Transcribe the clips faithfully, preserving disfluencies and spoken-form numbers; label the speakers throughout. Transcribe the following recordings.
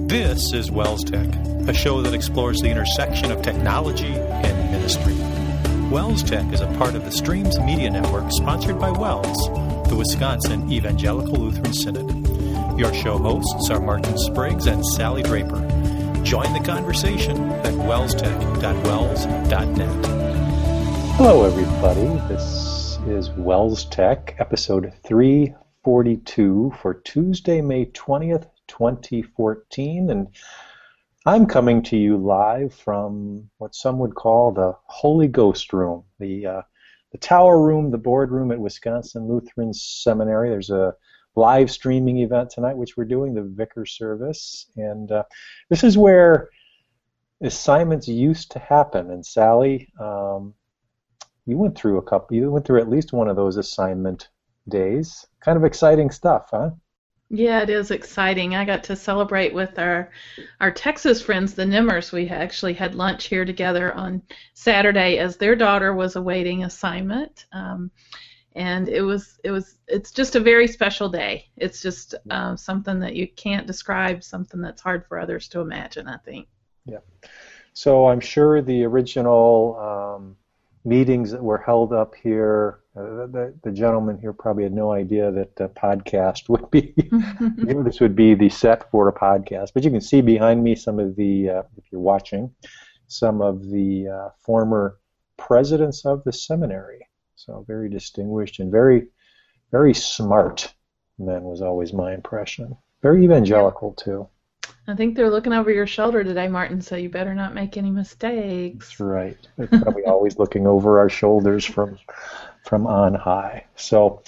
Speaker 1: This is Wells Tech, a show that explores the intersection of technology and ministry. Wells Tech is a part of the Streams Media Network sponsored by Wells, the Wisconsin Evangelical Lutheran Synod. Your show hosts are Martin Spriggs and Sally Draper. Join the conversation at wells tech dot wells dot net.
Speaker 2: Hello, everybody. This is Wells Tech, episode three forty-two for Tuesday, May twentieth, twenty fourteen, and I'm coming to you live from what some would call the Holy Ghost Room, the uh, the tower room, the boardroom at Wisconsin Lutheran Seminary. There's a live streaming event tonight, which we're doing, the Vicar service, and uh, this is where assignments used to happen. And Sally, um, you went through a couple. You went through at least one of those assignment days. Kind of exciting stuff, huh?
Speaker 3: Yeah, it is exciting. I got to celebrate with our our Texas friends, the Nimmers. We actually had lunch here together on Saturday as their daughter was awaiting assignment, um, and it was it was it's just a very special day. It's just uh, something that you can't describe, something that's hard for others to imagine, I think.
Speaker 2: Yeah. So I'm sure the original um, meetings that were held up here, uh, the, the gentleman here probably had no idea that a podcast would be, this would be the set for a podcast. But you can see behind me some of the, uh, if you're watching, some of the uh, former presidents of the seminary. So very distinguished and very, very smart men was always my impression. Very evangelical, too.
Speaker 3: I think they're looking over your shoulder today, Martin, so you better not make any mistakes.
Speaker 2: That's right. They're probably always looking over our shoulders from from on high. So,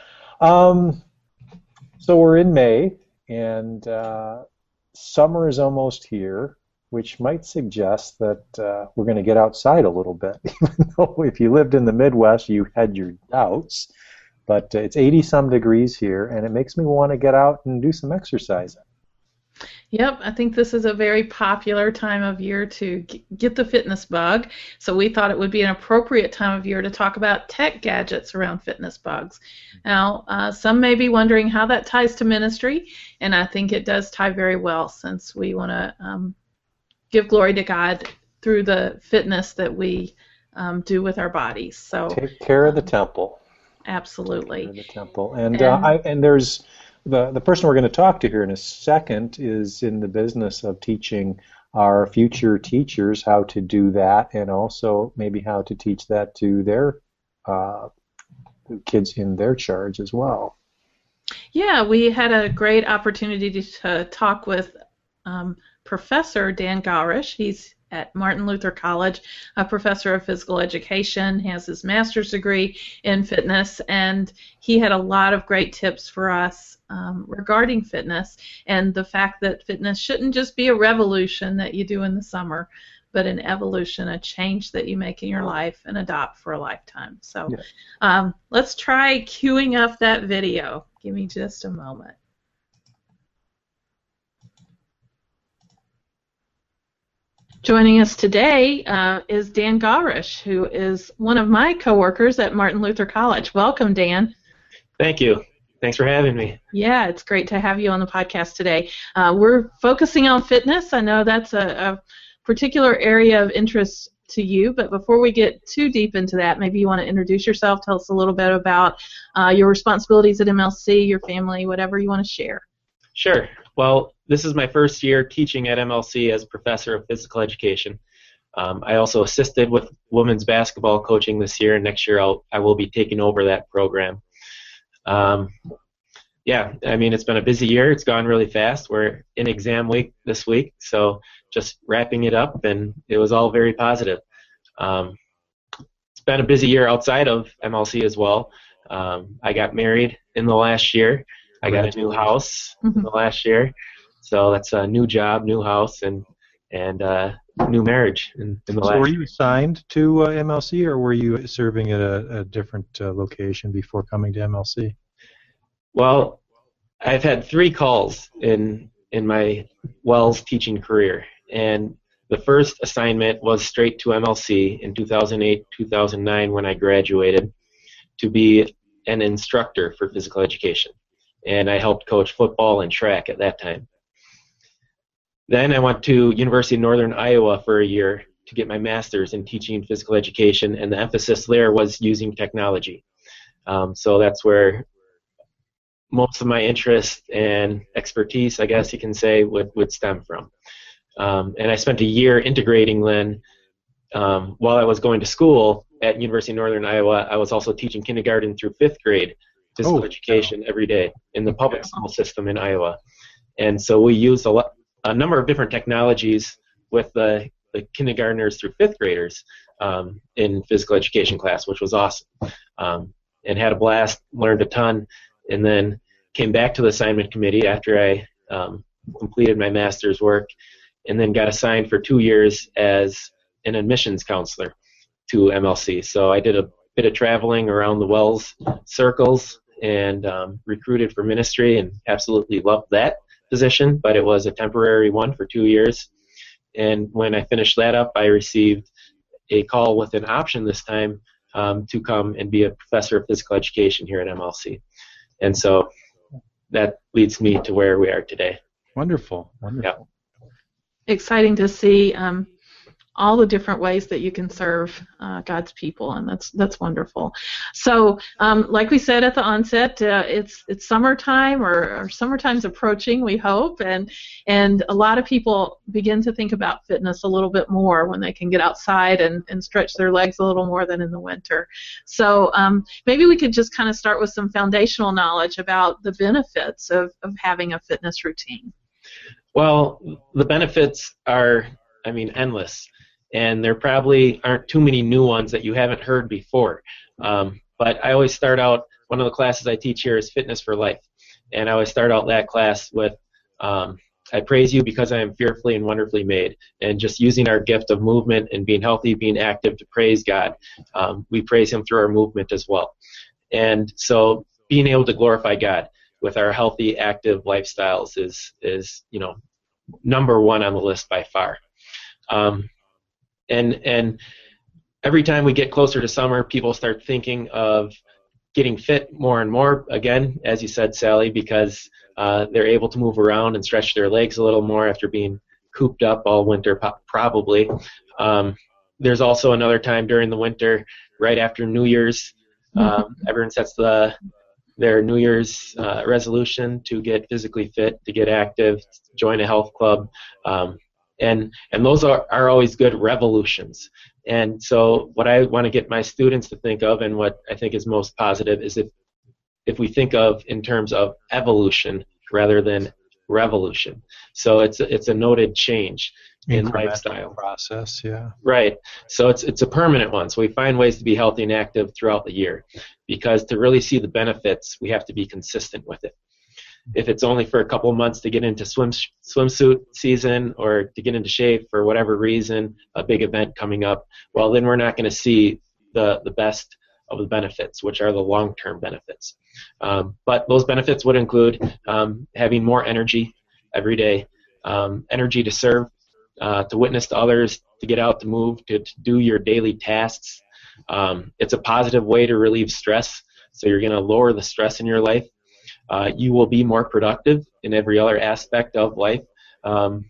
Speaker 2: um, so we're in May, and uh, summer is almost here, which might suggest that uh, we're going to get outside a little bit. Even though if you lived in the Midwest, you had your doubts. But uh, it's eighty-some degrees here, and it makes me want to get out and do some exercising.
Speaker 3: Yep, I think this is a very popular time of year to get the fitness bug, so we thought it would be an appropriate time of year to talk about tech gadgets around fitness bugs. Now, uh, some may be wondering how that ties to ministry, and I think it does tie very well since we want to um, give glory to God through the fitness that we um, do with our bodies. So
Speaker 2: take care of the temple.
Speaker 3: Absolutely.
Speaker 2: Take care of the temple, and and, uh, I, and there's. The, the person we're going to talk to here in a second is in the business of teaching our future teachers how to do that, and also maybe how to teach that to their uh, kids in their charge as well.
Speaker 3: Yeah, we had a great opportunity to, to talk with um, Professor Dan Gowrish. He's at Martin Luther College, a professor of physical education. He has his master's degree in fitness, and he had a lot of great tips for us um, regarding fitness and the fact that fitness shouldn't just be a revolution that you do in the summer, but an evolution, a change that you make in your life and adopt for a lifetime. So yeah. um, let's try queuing up that video. Give me just a moment. Joining us today uh, is Dan Gowrish, who is one of my coworkers at Martin Luther College. Welcome, Dan.
Speaker 4: Thank you. Thanks for having me.
Speaker 3: Yeah, it's great to have you on the podcast today. Uh, we're focusing on fitness. I know that's a, a particular area of interest to you, but before we get too deep into that, maybe you want to introduce yourself, tell us a little bit about uh, your responsibilities at M L C, your family, whatever you want to share.
Speaker 4: Sure. Well, this is my first year teaching at M L C as professor of physical education. Um, I also assisted with women's basketball coaching this year, and next year I'll, I will be taking over that program. Um, yeah, I mean, it's been a busy year. It's gone really fast. We're in exam week this week, so just wrapping it up, and it was all very positive. Um, it's been a busy year outside of M L C as well. Um, I got married in the last year. I got a new house in the last year, so that's a new job, new house, and and uh, new marriage in, in the
Speaker 2: so
Speaker 4: last.
Speaker 2: Were you assigned to uh, M L C, or were you serving at a, a different uh, location before coming to M L C?
Speaker 4: Well, I've had three calls in in my Wells teaching career, and the first assignment was straight to M L C in two thousand eight, two thousand nine when I graduated to be an instructor for physical education. And I helped coach football and track at that time. then I went to University of Northern Iowa for a year to get my master's in teaching physical education, and the emphasis there was using technology. Um, so that's where most of my interest and expertise, I guess you can say, would, would stem from. Um, and I spent a year integrating then. Um, while I was going to school at University of Northern Iowa, I was also teaching kindergarten through fifth grade physical
Speaker 2: Oh,
Speaker 4: education every day in the public school system in Iowa. And so we used a, lot, a number of different technologies with the, the kindergartners through fifth graders um, in physical education class, which was awesome. Um, and had a blast, learned a ton, and then came back to the assignment committee after I um, completed my master's work, and then got assigned for two years as an admissions counselor to M L C. So I did a bit of traveling around the WELS circles and um, recruited for ministry, and absolutely loved that position, but it was a temporary one for two years. And when I finished that up, I received a call with an option this time um, to come and be a professor of physical education here at M L C. And so that leads me to where we are today.
Speaker 2: Wonderful. Wonderful.
Speaker 4: Yeah.
Speaker 3: Exciting to see um, all the different ways that you can serve uh, God's people, and that's that's wonderful. So, um, like we said at the onset, uh, it's it's summertime, or, or summertime's approaching, we hope, and and a lot of people begin to think about fitness a little bit more when they can get outside and, and stretch their legs a little more than in the winter. So um, maybe we could just kind of start with some foundational knowledge about the benefits of, of having a fitness routine.
Speaker 4: Well, the benefits are, I mean, endless, and there probably aren't too many new ones that you haven't heard before. Um, but I always start out, one of the classes I teach here is Fitness for Life, and I always start out that class with, um, I praise you because I am fearfully and wonderfully made, and just using our gift of movement and being healthy, being active to praise God. Um, we praise Him through our movement as well. And so being able to glorify God with our healthy, active lifestyles is, is you know, number one on the list by far. Um, and and every time we get closer to summer, people start thinking of getting fit more and more, again, as you said, Sally, because uh, they're able to move around and stretch their legs a little more after being cooped up all winter, po- probably. Um, there's also another time during the winter, right after New Year's, um, everyone sets the their New Year's uh, resolution to get physically fit, to get active, join a health club, um, and and those are, are always good revolutions. And so what I want to get my students to think of, and what I think is most positive, is if if we think of in terms of evolution rather than revolution. So it's a, it's a noted change in lifestyle
Speaker 2: process, yeah.
Speaker 4: Right. So it's it's a permanent one. So we find ways to be healthy and active throughout the year, because to really see the benefits, we have to be consistent with it. If it's only for a couple of months to get into swim swimsuit season, or to get into shape for whatever reason, a big event coming up, well, then we're not going to see the the best of the benefits, which are the long-term benefits. Um, but those benefits would include um, having more energy every day, um, energy to serve, uh, to witness to others, to get out, to move, to, to do your daily tasks. Um, it's a positive way to relieve stress, so you're going to lower the stress in your life. Uh, you will be more productive in every other aspect of life um,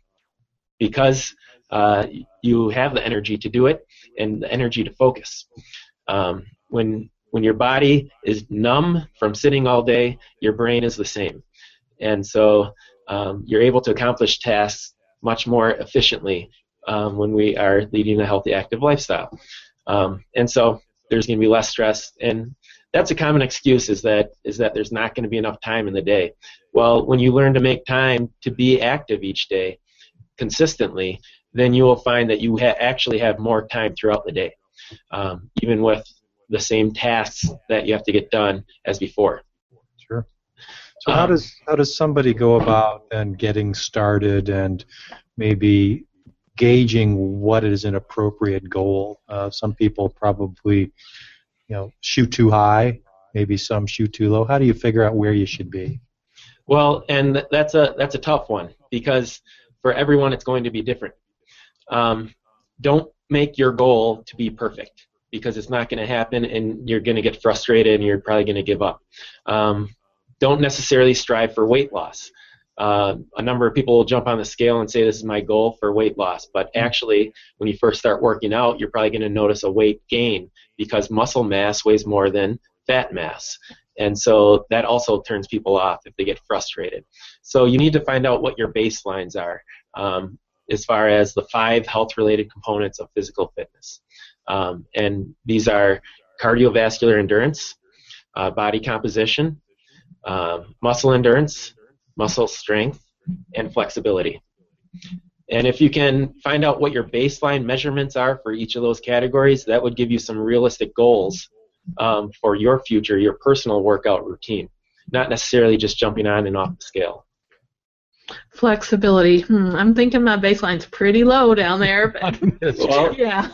Speaker 4: because uh, you have the energy to do it and the energy to focus. Um, when when your body is numb from sitting all day, your brain is the same. And so um, you're able to accomplish tasks much more efficiently um, when we are leading a healthy, active lifestyle. Um, and so there's going to be less stress. And that's a common excuse, is that is that there's not going to be enough time in the day. Well, when you learn to make time to be active each day consistently, then you will find that you ha- actually have more time throughout the day, um, even with the same tasks that you have to get done as before.
Speaker 2: Sure. So how does how does somebody go about and getting started and maybe gauging what is an appropriate goal? Uh, some people probably, you know, shoot too high. Maybe some shoot too low. How do you figure out where you should be?
Speaker 4: Well, and that's a that's a tough one, because for everyone it's going to be different. Um, don't make your goal to be perfect, because it's not going to happen, and you're going to get frustrated and you're probably going to give up. Um, don't necessarily strive for weight loss. uh, a number of people will jump on the scale and say this is my goal for weight loss, but actually when you first start working out, you're probably going to notice a weight gain because muscle mass weighs more than fat mass. And so that also turns people off if they get frustrated. So you need to find out what your baselines are um, as far as the five health-related components of physical fitness. Um, and these are cardiovascular endurance, uh, body composition, um, muscle endurance, muscle strength, and flexibility. And if you can find out what your baseline measurements are for each of those categories, that would give you some realistic goals um, for your future, your personal workout routine, not necessarily just jumping on and off the scale.
Speaker 3: Flexibility. Hmm, I'm thinking my baseline's pretty low down there. But
Speaker 4: well,
Speaker 3: yeah.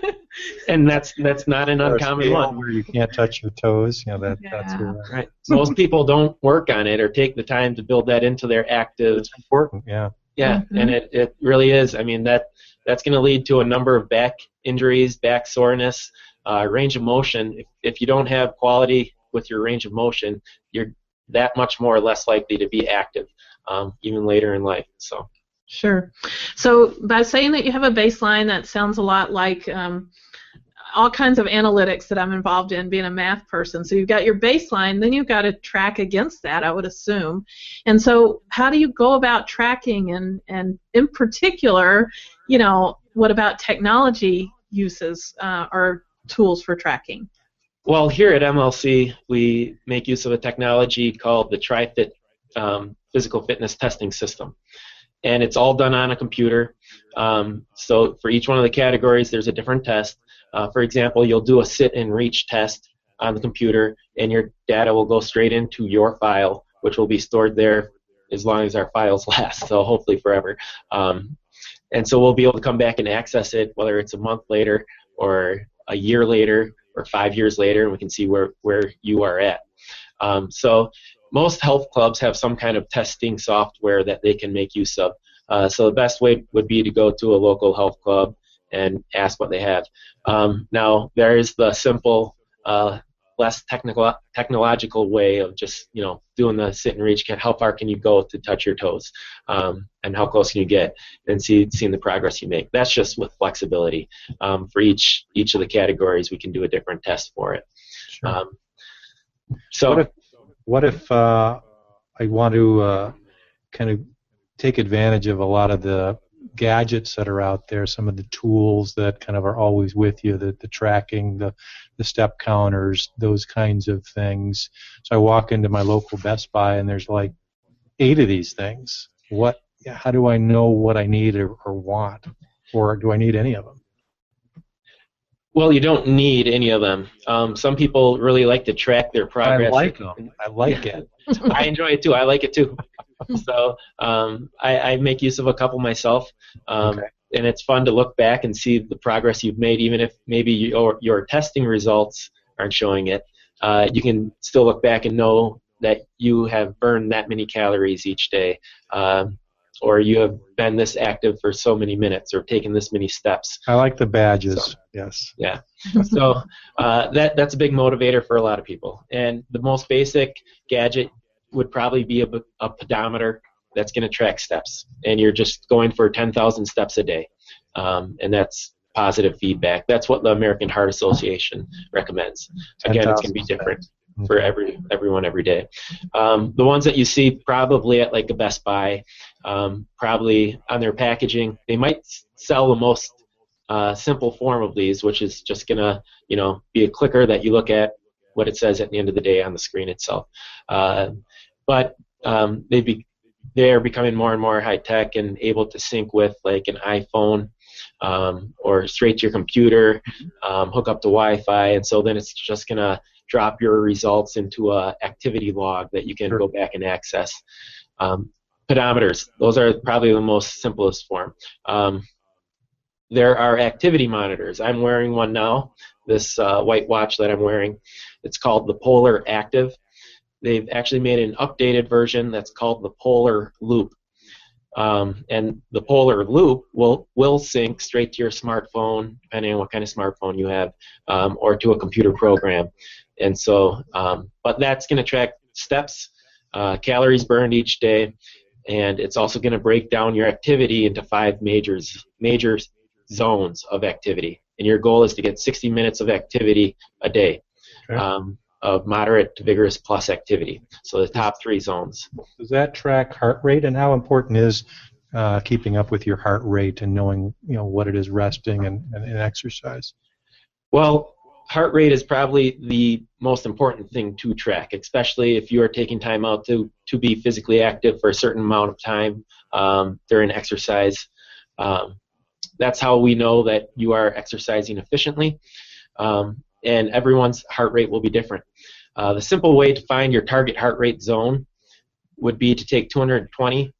Speaker 4: And that's that's not an
Speaker 2: Or a
Speaker 4: uncommon
Speaker 2: scale
Speaker 4: one.
Speaker 2: where you can't touch your toes. You know, that,
Speaker 3: Yeah.
Speaker 2: that's where,
Speaker 4: Right. Most people don't work on it or take the time to build that into their active.
Speaker 2: it's important. Yeah.
Speaker 4: Yeah,
Speaker 3: Mhm.
Speaker 4: and it, it really is. I mean, that that's going to lead to a number of back injuries, back soreness, uh, range of motion. If, if you don't have quality with your range of motion, you're that much more or less likely to be active, um, even later in life. So.
Speaker 3: Sure. So by saying that you have a baseline, that sounds a lot like um, all kinds of analytics that I'm involved in, being a math person. So you've got your baseline, then you've got to track against that, I would assume. And so how do you go about tracking, and, and in particular, you know, what about technology uses uh, or tools for tracking?
Speaker 4: Well, here at M L C, we make use of a technology called the TriFit um, Physical Fitness Testing System. And it's all done on a computer. Um, so for each one of the categories, there's a different test. Uh, for example, you'll do a sit and reach test on the computer, and your data will go straight into your file, which will be stored there as long as our files last, so hopefully forever. Um, and so we'll be able to come back and access it, whether it's a month later or a year later or five years later, and we can see where, where you are at. Um, so most health clubs have some kind of testing software that they can make use of. Uh, so the best way would be to go to a local health club and ask what they have. Um, now, there is the simple, uh, less technical, technological way of just, you know, doing the sit and reach. How far can you go to touch your toes, um, and how close can you get, and see seeing the progress you make. That's just with flexibility. Um, for each each of the categories, we can do a different test for it.
Speaker 2: Sure.
Speaker 4: Um, so.
Speaker 2: What if, what if uh, I want to uh, kind of take advantage of a lot of the gadgets that are out there, some of the tools that kind of are always with you, the, the tracking, the, the step counters, those kinds of things. So I walk into my local Best Buy and there's like eight of these things. What? How do I know what I need or, or want? Or do I need any of them?
Speaker 4: Well, you don't need any of them. Um, some people really like to track their progress.
Speaker 2: I like them. I like
Speaker 4: Yeah.
Speaker 2: it.
Speaker 4: I enjoy it too. I like it too. So um, I, I make use of a couple myself, um,
Speaker 2: Okay.
Speaker 4: and it's fun to look back and see the progress you've made, even if maybe your your testing results aren't showing it. Uh, you can still look back and know that you have burned that many calories each day, um, or you have been this active for so many minutes, or taken this many steps.
Speaker 2: I like the badges.
Speaker 4: So-
Speaker 2: Yes.
Speaker 4: Yeah. So uh, that that's a big motivator for a lot of people. And the most basic gadget would probably be a, a pedometer that's going to track steps. And you're just going for ten thousand steps a day. Um, and that's positive feedback. That's what the American Heart Association recommends. Again, it's going to be different for every everyone every day. Um, the ones that you see probably at like a Best Buy, um, probably on their packaging, they might sell the most uh, simple form of these, which is just going to, you know, be a clicker that you look at what it says at the end of the day on the screen itself. Uh, but um, they be, they're becoming more and more high tech and able to sync with like an iPhone um, or straight to your computer, um, hook up to Wi-Fi, and so then it's just going to drop your results into a activity log that you can
Speaker 2: Sure.
Speaker 4: go back and access. Um, pedometers, those are probably the most simplest form. Um, there are activity monitors. I'm wearing one now, this uh, white watch that I'm wearing. It's called the Polar Active. They've actually made an updated version that's called the Polar Loop. Um, and the Polar Loop will, will sync straight to your smartphone, depending on what kind of smartphone you have, um, or to a computer program. And so, um, but that's going to track steps, uh, calories burned each day, and it's also going to break down your activity into five major major zones of activity. And your goal is to get sixty minutes of activity a day, okay. um, of moderate to vigorous plus activity. So the top three zones.
Speaker 2: Does that track heart rate, and how important is uh, keeping up with your heart rate and knowing, you know, what it is resting and, and, and exercise?
Speaker 4: Well, heart rate is probably the most important thing to track, especially if you are taking time out to, to be physically active for a certain amount of time um, during exercise. Um, that's how we know that you are exercising efficiently, um, and everyone's heart rate will be different. Uh, the simple way to find your target heart rate zone would be to take two hundred twenty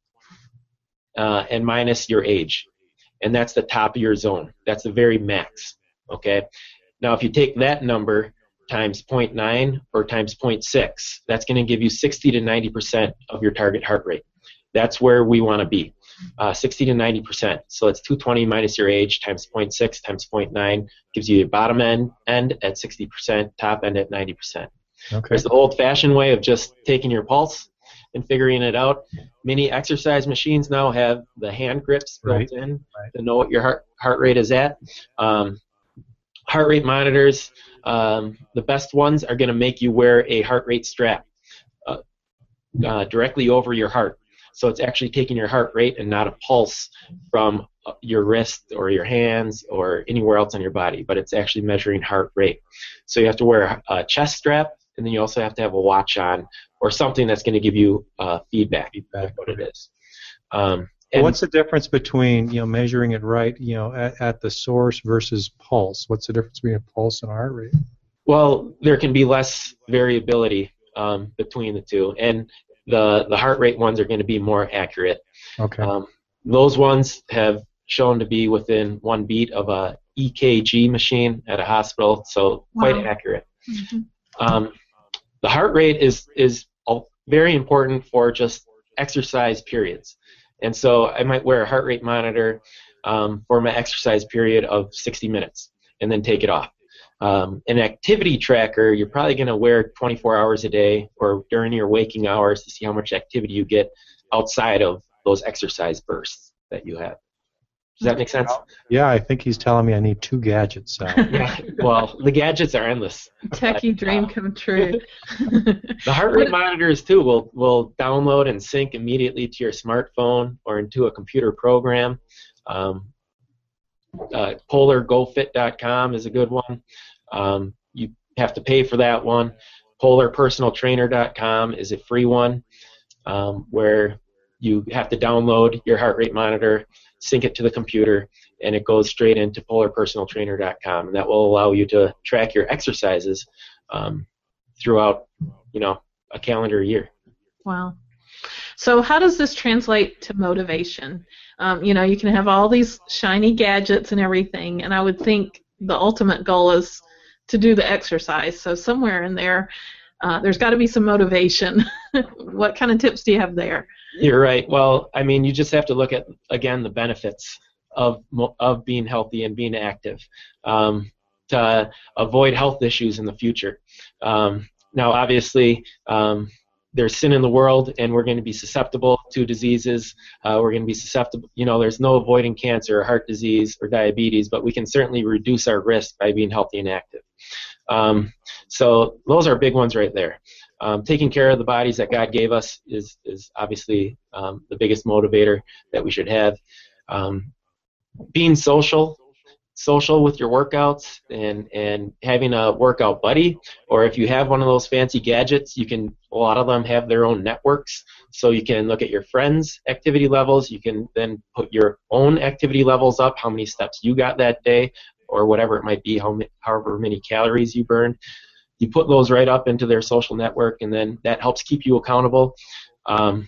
Speaker 4: uh, and minus your age, and that's the top of your zone. That's the very max, okay? Now, if you take that number times zero point nine or times zero point six, that's going to give you sixty to ninety percent of your target heart rate. That's where we want to be, uh, sixty to ninety percent. So it's two hundred twenty minus your age times zero point six times zero point nine gives you your bottom end, end at sixty percent, top end at ninety percent. Okay. There's the old-fashioned way of just taking your pulse and figuring it out. Many exercise machines now have the hand grips built right. in right. to know what your heart, heart rate is at. Um, heart rate monitors, um, the best ones are going to make you wear a heart rate strap uh, uh, directly over your heart. So it's actually taking your heart rate and not a pulse from your wrist or your hands or anywhere else on your body, but it's actually measuring heart rate. So you have to wear a chest strap, and then you also have to have a watch on or something that's going to give you uh, feedback, feedback what it is. Um,
Speaker 2: And what's the difference between, you know, measuring it right, you know, at, at the source versus pulse? What's the difference between a pulse and a heart rate?
Speaker 4: Well, there can be less variability um, between the two, and the the heart rate ones are going to be more accurate. Okay. Um, those ones have shown to be within one beat of a E K G machine at a hospital, so quite wow. accurate. Mm-hmm. Um, the heart rate is is very important for just exercise periods. And so I might wear a heart rate monitor um, for my exercise period of sixty minutes and then take it off. Um, an activity tracker, you're probably going to wear twenty-four hours a day or during your waking hours to see how much activity you get outside of those exercise bursts that you have. Does that make sense?
Speaker 2: Yeah, I think he's telling me I need two gadgets. So.
Speaker 4: Yeah, well, the gadgets are endless.
Speaker 3: Techie dream come true.
Speaker 4: The heart rate monitors, too, will, will download and sync immediately to your smartphone or into a computer program. Um, uh, Polar Go Fit dot com is a good one. Um, you have to pay for that one. Polar Personal Trainer dot com is a free one um, where you have to download your heart rate monitor, sync it to the computer, and it goes straight into Polar Personal Trainer dot com, and that will allow you to track your exercises um, throughout, you know, a calendar year.
Speaker 3: Wow. So how does this translate to motivation? Um, you know, you can have all these shiny gadgets and everything, and I would think the ultimate goal is to do the exercise. So somewhere in there, uh, there's got to be some motivation. What kind of tips do you have there?
Speaker 4: You're right. Well, I mean, you just have to look at, again, the benefits of of being healthy and being active um, to avoid health issues in the future. Um, now, obviously, um, there's sin in the world, and we're going to be susceptible to diseases. Uh, we're going to be susceptible. You know, there's no avoiding cancer or heart disease or diabetes, but we can certainly reduce our risk by being healthy and active. Um, so those are big ones right there. Um, taking care of the bodies that God gave us is, is obviously um, the biggest motivator that we should have. Um, being social, social with your workouts and, and having a workout buddy, or if you have one of those fancy gadgets, you can, a lot of them have their own networks, so you can look at your friends' activity levels. You can then put your own activity levels up, how many steps you got that day, or whatever it might be, how, however many calories you burned. You put those right up into their social network, and then that helps keep you accountable. Um,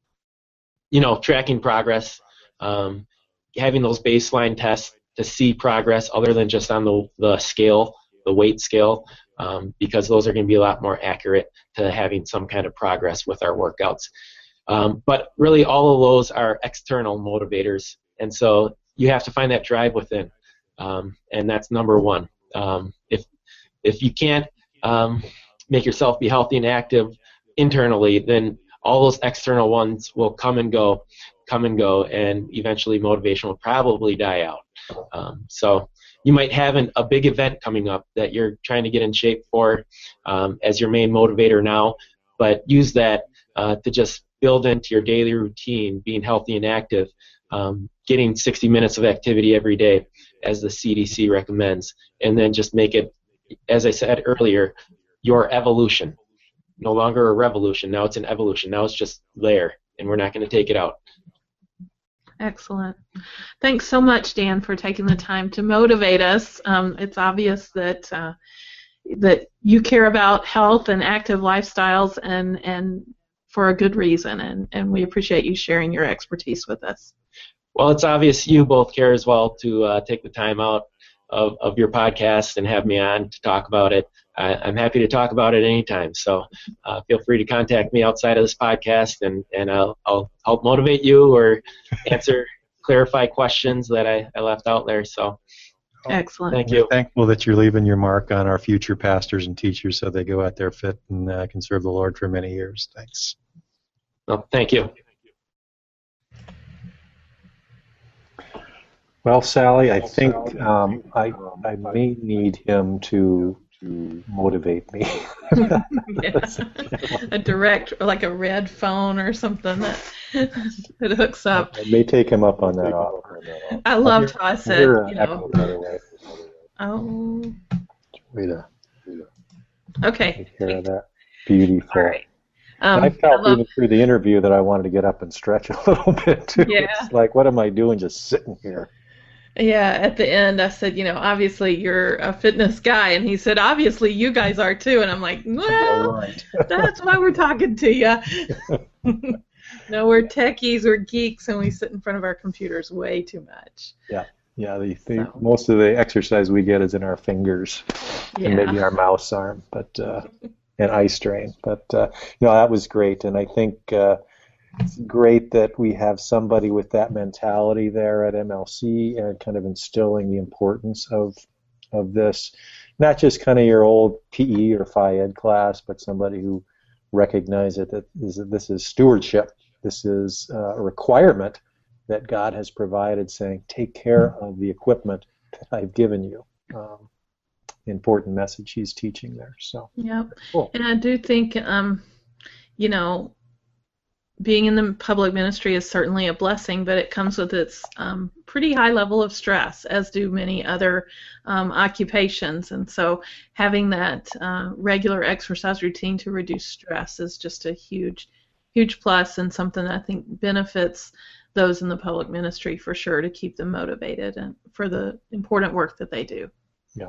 Speaker 4: you know, tracking progress, um, having those baseline tests to see progress other than just on the, the scale, the weight scale, um, because those are going to be a lot more accurate to having some kind of progress with our workouts. Um, but really all of those are external motivators, and so you have to find that drive within, um, and that's number one. Um, if if you can't um, make yourself be healthy and active internally, then all those external ones will come and go, come and go, and eventually motivation will probably die out. Um, so you might have an, a big event coming up that you're trying to get in shape for um, as your main motivator now, but use that uh, to just build into your daily routine, being healthy and active, um, getting sixty minutes of activity every day as the C D C recommends, and then just make it, as I said earlier, your evolution. No longer a revolution, now it's an evolution. Now it's just there, and we're not going to take it out.
Speaker 3: Excellent. Thanks so much, Dan, for taking the time to motivate us. Um, it's obvious that uh, that you care about health and active lifestyles, and and for a good reason, and, and we appreciate you sharing your expertise with us.
Speaker 4: Well, it's obvious you both care as well to uh, take the time out of, of your podcast and have me on to talk about it. I, I'm happy to talk about it anytime, so uh, feel free to contact me outside of this podcast, and, and I'll, I'll help motivate you or answer, clarify questions that I, I left out there. So,
Speaker 3: excellent.
Speaker 4: Thank you.
Speaker 2: We're thankful that you're leaving your mark on our future pastors and teachers so they go out there fit and uh, can serve the Lord for many years. Thanks.
Speaker 4: Well, thank you.
Speaker 2: Well, Sally, I think um, I I may need him to to motivate me.
Speaker 3: Yeah. A direct, like a red phone or something that that hooks up.
Speaker 2: I may take him up on that offer.
Speaker 3: I loved how I said,
Speaker 2: We're, uh,
Speaker 3: you know.
Speaker 2: echo, by the way.
Speaker 3: Oh.
Speaker 2: Way to
Speaker 3: Okay.
Speaker 2: take care of that. Beautiful.
Speaker 3: All right. Um,
Speaker 2: I felt
Speaker 3: I love,
Speaker 2: even through the interview that I wanted to get up and stretch a little bit too.
Speaker 3: Yeah.
Speaker 2: It's like, what am I doing just sitting here?
Speaker 3: yeah, at the end I said, you know, obviously you're a fitness guy, and he said, obviously you guys are too, and I'm like, well,
Speaker 2: Right.
Speaker 3: that's why we're talking to you. No, we're techies, we're geeks, and we sit in front of our computers way too much.
Speaker 2: Yeah, the, the
Speaker 3: So.
Speaker 2: most of the exercise we get is in our fingers
Speaker 3: Yeah.
Speaker 2: and maybe our mouse arm, but uh, and eye strain. But uh, no, that was great, and I think uh, it's great that we have somebody with that mentality there at M L C and kind of instilling the importance of of this, not just kind of your old P E or Phi Ed class, but somebody who recognizes that is that this is stewardship. This is uh, a requirement that God has provided, saying, take care of the equipment that I've given you. Um, important message he's teaching there. So,
Speaker 3: Yep.
Speaker 2: cool.
Speaker 3: And I do think, um, you know, being in the public ministry is certainly a blessing, but it comes with its um, pretty high level of stress, as do many other um, occupations. And so having that uh, regular exercise routine to reduce stress is just a huge, huge plus, and something that I think benefits those in the public ministry for sure, to keep them motivated and for the important work that they do.
Speaker 2: Yeah.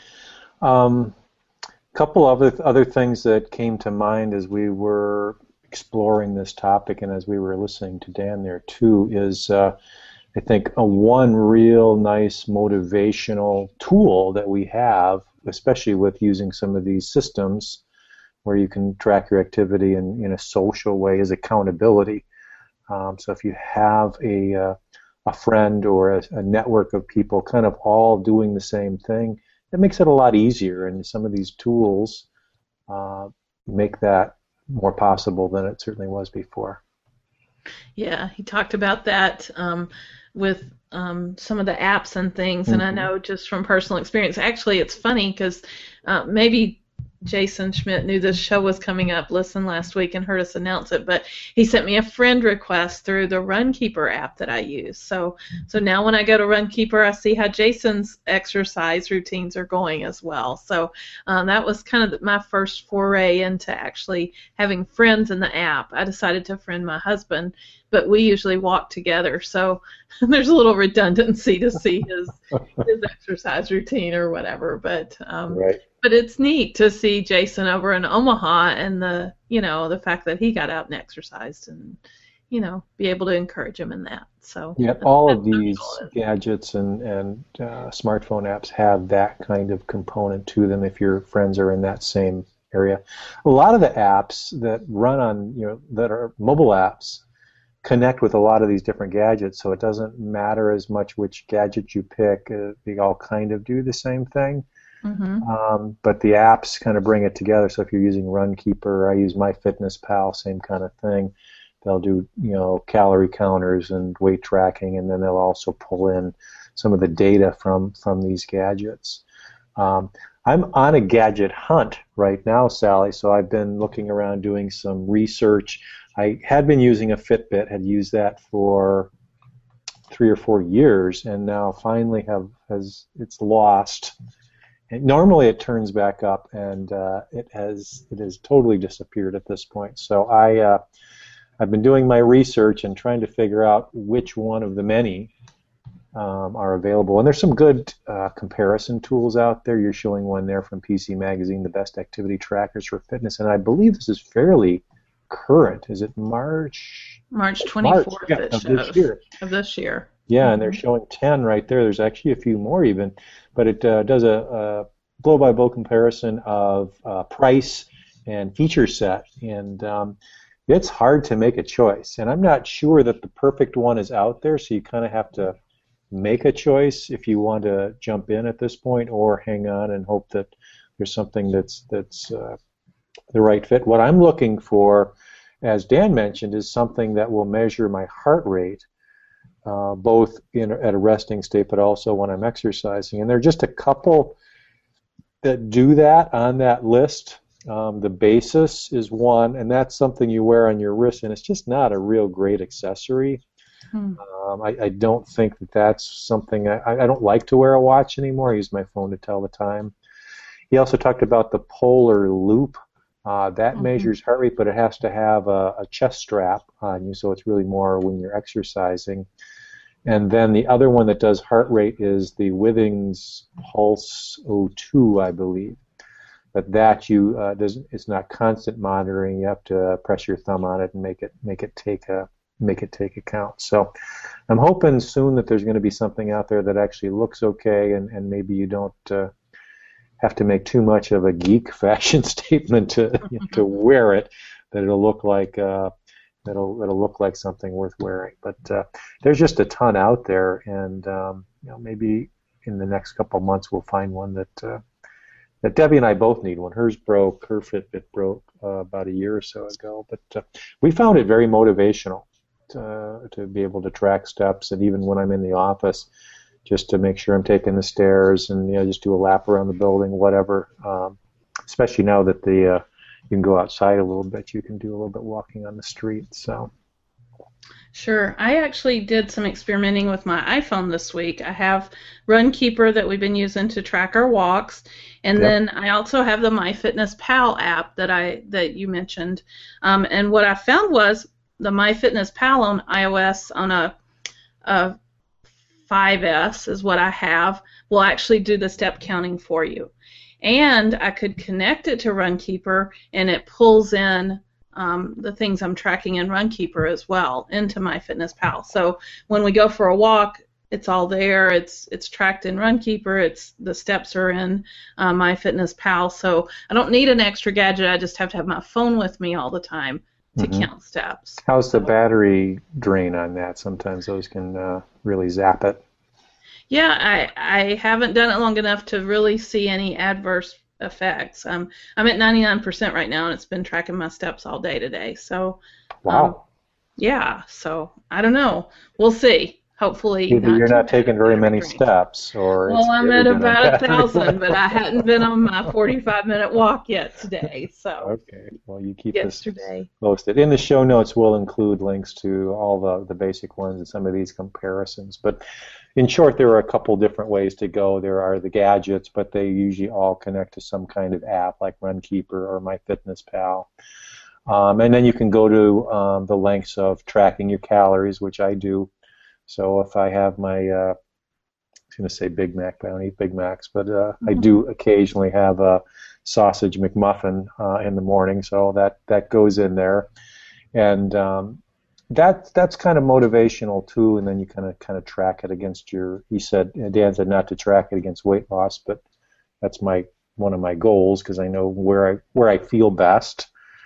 Speaker 2: Um, couple other other things that came to mind as we were exploring this topic and as we were listening to Dan there too is uh, I think a one real nice motivational tool that we have, especially with using some of these systems where you can track your activity in, in a social way, is accountability. Um, so if you have a uh, a friend or a, a network of people kind of all doing the same thing, it makes it a lot easier, and some of these tools uh, make that more possible than it certainly was before.
Speaker 3: Yeah, he talked about that um, with um, some of the apps and things, and
Speaker 2: Mm-hmm.
Speaker 3: I know just from personal experience. Actually, it's funny because uh, maybe Jason Schmidt knew this show was coming up, listened last week, and heard us announce it, but he sent me a friend request through the Runkeeper app that I use. So so now when I go to Runkeeper, I see how Jason's exercise routines are going as well. So um, that was kind of my first foray into actually having friends in the app. I decided to friend my husband, but we usually walk together, so there's a little redundancy to see his his exercise routine or whatever. But um,
Speaker 2: Right.
Speaker 3: but it's neat to see Jason over in Omaha, and the you know the fact that he got out and exercised, and you know be able to encourage him in that. So
Speaker 2: Yeah, all of
Speaker 3: that's
Speaker 2: these
Speaker 3: cool.
Speaker 2: gadgets and, and uh, smartphone apps have that kind of component to them if your friends are in that same area. A lot of the apps that run on, you know, that are mobile apps connect with a lot of these different gadgets, so it doesn't matter as much which gadget you pick. Uh, they all kind of do the same thing.
Speaker 3: Mm-hmm.
Speaker 2: Um, but the apps kind of bring it together. So if you're using Runkeeper, I use MyFitnessPal, same kind of thing. They'll do, you know, calorie counters and weight tracking, and then they'll also pull in some of the data from, from these gadgets. Um, I'm on a gadget hunt right now, Sally, so I've been looking around doing some research. I had been using a Fitbit, had used that for three or four years, and now finally have has it's lost. And normally it turns back up, and uh, it has it has totally disappeared at this point. So I uh, I've been doing my research and trying to figure out which one of the many um, are available. And there's some good uh, comparison tools out there. You're showing one there from P C Magazine, the best activity trackers for fitness, and I believe this is fairly current. Is it March?
Speaker 3: March twenty-fourth
Speaker 2: March, yeah,
Speaker 3: it
Speaker 2: of this
Speaker 3: shows,
Speaker 2: year.
Speaker 3: Of this year.
Speaker 2: Yeah,
Speaker 3: mm-hmm.
Speaker 2: And they're showing ten right there. There's actually a few more even, but it uh, does a, a blow-by-blow comparison of uh, price and feature set, and um, it's hard to make a choice. And I'm not sure that the perfect one is out there, so you kind of have to make a choice if you want to jump in at this point, or hang on and hope that there's something that's that's uh, the right fit. What I'm looking for, as Dan mentioned, is something that will measure my heart rate, uh, both in at a resting state, but also when I'm exercising. And there are just a couple that do that on that list. Um, the Basis is one, and that's something you wear on your wrist, and it's just not a real great accessory. Hmm. Um, I, I don't think that that's something, I, I don't like to wear a watch anymore. I use my phone to tell the time. He also talked about the Polar Loop. Uh, that mm-hmm. measures heart rate, but it has to have a, a chest strap on you, so it's really more when you're exercising. And then the other one that does heart rate is the Withings Pulse O two, I believe. But that you uh, doesn't. It's not constant monitoring. You have to press your thumb on it and make it make it take a make it take account. So I'm hoping soon that there's going to be something out there that actually looks okay, and, and maybe you don't uh, have to make too much of a geek fashion statement to you know, to wear it. That it'll look like uh, that'll it'll look like something worth wearing. But uh, there's just a ton out there, and um, you know maybe in the next couple of months we'll find one that. Uh, That Debbie and I both need one. Hers broke, her Fitbit broke uh, about a year or so ago. But uh, we found it very motivational to, to be able to track steps, and even when I'm in the office, just to make sure I'm taking the stairs and you know just do a lap around the building, whatever. Um, especially now that the uh, you can go outside a little bit, you can do a little bit walking on the street. So.
Speaker 3: Sure. I actually did some experimenting with my iPhone this week. I have Runkeeper that we've been using to track our walks, and yep. then I also have the MyFitnessPal app that I that you mentioned. Um, and what I found was the MyFitnessPal on iOS on a, a five S is what I have will actually do the step counting for you, and I could connect it to Runkeeper, and it pulls in Um, the things I'm tracking in Runkeeper as well into MyFitnessPal. So when we go for a walk, it's all there. It's it's tracked in Runkeeper. It's the steps are in uh, MyFitnessPal. So I don't need an extra gadget. I just have to have my phone with me all the time to mm-hmm. count steps.
Speaker 2: How's the battery drain on that? Sometimes those can uh, really zap it.
Speaker 3: Yeah, I I haven't done it long enough to really see any adverse effects. Um, I'm at ninety-nine percent right now, and it's been tracking my steps all day today. So,
Speaker 2: wow.
Speaker 3: Um, yeah. So I don't know. We'll see. Hopefully,
Speaker 2: either
Speaker 3: not
Speaker 2: you're not taking very many
Speaker 3: drain.
Speaker 2: steps, or
Speaker 3: well,
Speaker 2: it's
Speaker 3: I'm at about a thousand, but I
Speaker 2: life.
Speaker 3: hadn't been on my forty-five minute walk yet today. So
Speaker 2: okay. Well, you keep
Speaker 3: yesterday.
Speaker 2: this posted. In the show notes, we'll include links to all the the basic ones and some of these comparisons. But in short, there are a couple different ways to go. There are the gadgets, but they usually all connect to some kind of app like Runkeeper or MyFitnessPal. Um, and then you can go to um, the lengths of tracking your calories, which I do. So if I have my, uh, I was going to say Big Mac, but I don't eat Big Macs, but uh, mm-hmm. I do occasionally have a sausage McMuffin uh, in the morning, so that, that goes in there. And um, That that's kind of motivational too, and then you kind of kind of track it against your. He said Dan said not to track it against weight loss, but that's my one of my goals because I know where I where I feel best,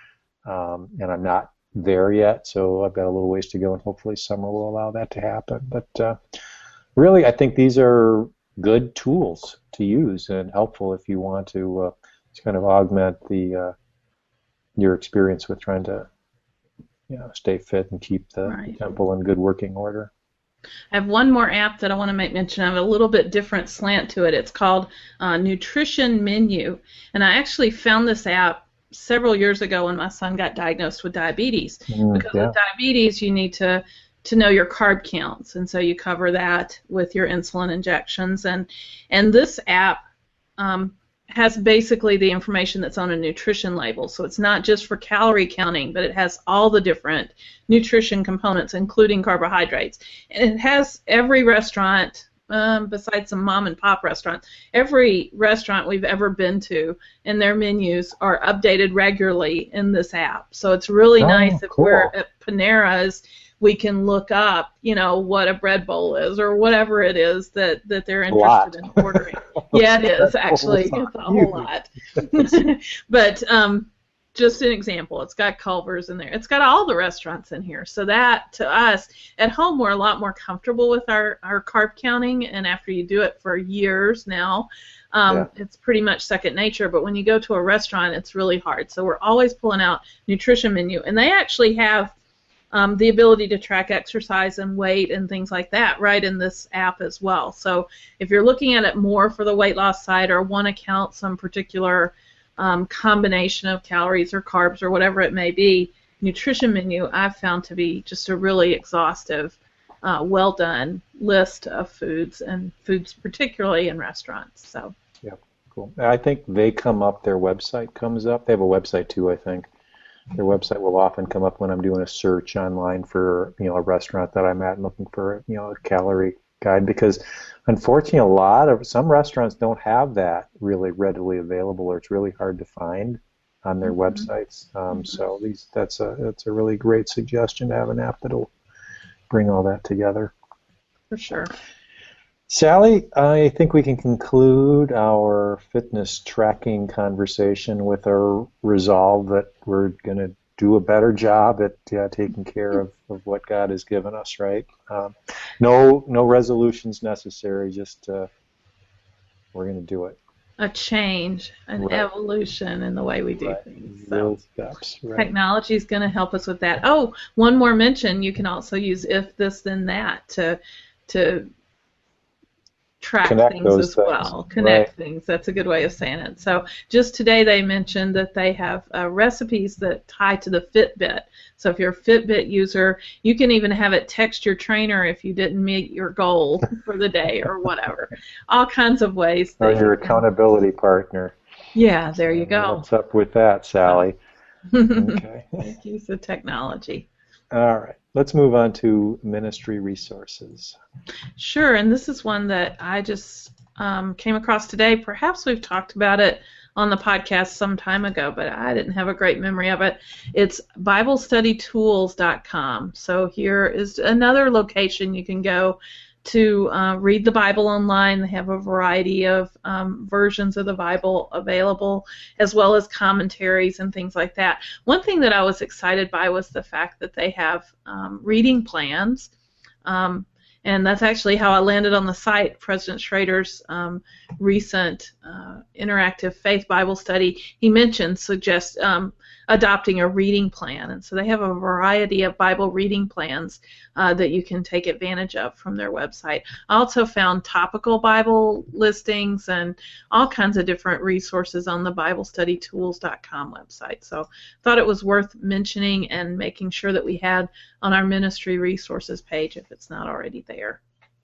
Speaker 2: um, and I'm not there yet, so I've got a little ways to go, and hopefully summer will allow that to happen. But uh, really, I think these are good tools to use and helpful if you want to, uh, to kind of augment the uh, your experience with trying to, you know, stay fit and keep the
Speaker 3: Right.
Speaker 2: temple in good working order.
Speaker 3: I have one more app that I want to make mention of, a little bit different slant to it. It's called uh, Nutrition Menu, and I actually found this app several years ago when my son got diagnosed with diabetes.
Speaker 2: Mm,
Speaker 3: because
Speaker 2: yeah.
Speaker 3: with diabetes, you need to to know your carb counts, and so you cover that with your insulin injections. And and this app um, has basically the information that's on a nutrition label. So it's not just for calorie counting, but it has all the different nutrition components, including carbohydrates. And it has every restaurant, um, besides some mom and pop restaurants, every restaurant we've ever been to, and their menus are updated regularly in this app. So it's really
Speaker 2: Oh,
Speaker 3: nice if
Speaker 2: cool.
Speaker 3: we're at Panera's, we can look up, you know, what a bread bowl is or whatever it is that, that they're
Speaker 2: lot.
Speaker 3: interested in ordering. Yeah, it is actually. It's a whole lot. But um, just an example, it's got Culver's in there. It's got all the restaurants in here. So that, to us, at home, we're a lot more comfortable with our, our carb counting, and after you do it for years now, um,
Speaker 2: Yeah.
Speaker 3: it's pretty much second nature. But when you go to a restaurant, it's really hard. So we're always pulling out Nutrition Menu, and they actually have Um, the ability to track exercise and weight and things like that right in this app as well. So if you're looking at it more for the weight loss side or want to count some particular um, combination of calories or carbs or whatever it may be, Nutrition Menu I've found to be just a really exhaustive, uh, well done list of foods, and foods particularly in restaurants. So
Speaker 2: Yeah, cool. I think they come up, their website comes up. They have a website too, I think. Their website will often come up when I'm doing a search online for, you know, a restaurant that I'm at and looking for, you know, a calorie guide, because unfortunately a lot of, some restaurants don't have that really readily available, or it's really hard to find on their
Speaker 3: Mhm.
Speaker 2: websites. Um, so these, that's a, that's a really great suggestion to have an app that'll bring all that together.
Speaker 3: for sure.
Speaker 2: Sally, I think we can conclude our fitness tracking conversation with our resolve that we're going to do a better job at uh, taking care of, of what God has given us, right? Um, no, no resolutions necessary, just uh, we're going to do it.
Speaker 3: A change, an
Speaker 2: Right.
Speaker 3: evolution in the way we do
Speaker 2: Right.
Speaker 3: things. So.
Speaker 2: Little steps, right?
Speaker 3: Technology is going to help us with that. Oh, one more mention. You can also use if this then that to to track
Speaker 2: Connect
Speaker 3: things
Speaker 2: those
Speaker 3: as
Speaker 2: things.
Speaker 3: well. Connect
Speaker 2: Right.
Speaker 3: things. That's a good way of saying it. So just today they mentioned that they have uh, recipes that tie to the Fitbit. So if you're a Fitbit user, you can even have it text your trainer if you didn't meet your goal for the day or whatever. All kinds of ways.
Speaker 2: Or
Speaker 3: that
Speaker 2: your
Speaker 3: you can-
Speaker 2: accountability partner.
Speaker 3: Yeah, there you go.
Speaker 2: What's up with that, Sally? Okay.
Speaker 3: Make use of technology.
Speaker 2: All right. Let's move on to ministry resources.
Speaker 3: Sure, and this is one that I just um, came across today. Perhaps we've talked about it on the podcast some time ago, but I didn't have a great memory of it. It's Bible Study Tools dot com. So here is another location you can go to uh, read the Bible online. They have a variety of um, versions of the Bible available, as well as commentaries and things like that. One thing that I was excited by was the fact that they have um, reading plans. Um, And that's actually how I landed on the site. President Schrader's um, recent uh, interactive faith Bible study, he mentioned, suggests um, adopting a reading plan. And so they have a variety of Bible reading plans uh, that you can take advantage of from their website. I also found topical Bible listings and all kinds of different resources on the Bible Study Tools dot com website. So thought it was worth mentioning and making sure that we had on our ministry resources page if it's not already there.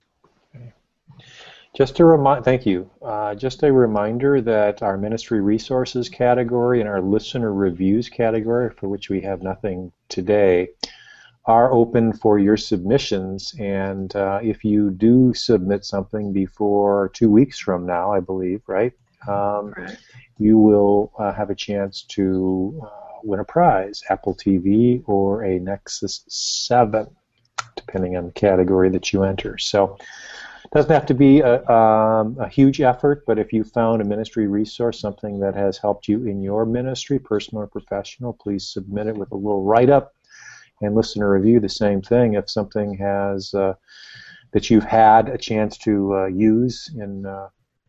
Speaker 2: Just a remind, thank you. Uh, just a reminder that our ministry resources category and our listener reviews category, for which we have nothing today, are open for your submissions. And uh, if you do submit something before two weeks from now, I believe, right? Um,
Speaker 3: Correct.
Speaker 2: you will uh, have a chance to uh, win a prize, Apple T V or a Nexus seven, depending on the category that you enter. So it doesn't have to be a, um, a huge effort, but if you found a ministry resource, something that has helped you in your ministry, personal or professional, please submit it with a little write-up and listener review. The same thing. If something has uh, that you've had a chance to uh, use in uh,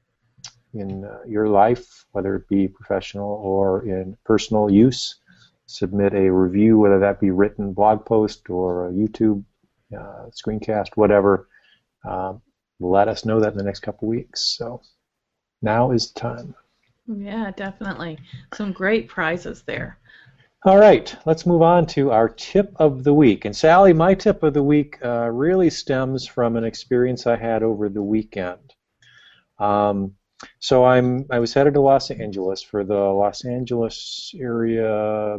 Speaker 2: in uh, your life, whether it be professional or in personal use. Submit a review, whether that be written blog post or a YouTube uh, screencast, whatever. Um, let us know that in the next couple weeks. So now is the time.
Speaker 3: Yeah, definitely. Some great prizes there.
Speaker 2: All right, let's move on to our tip of the week. And Sally, my tip of the week uh, really stems from an experience I had over the weekend. Um, so I'm I was headed to Los Angeles for the Los Angeles area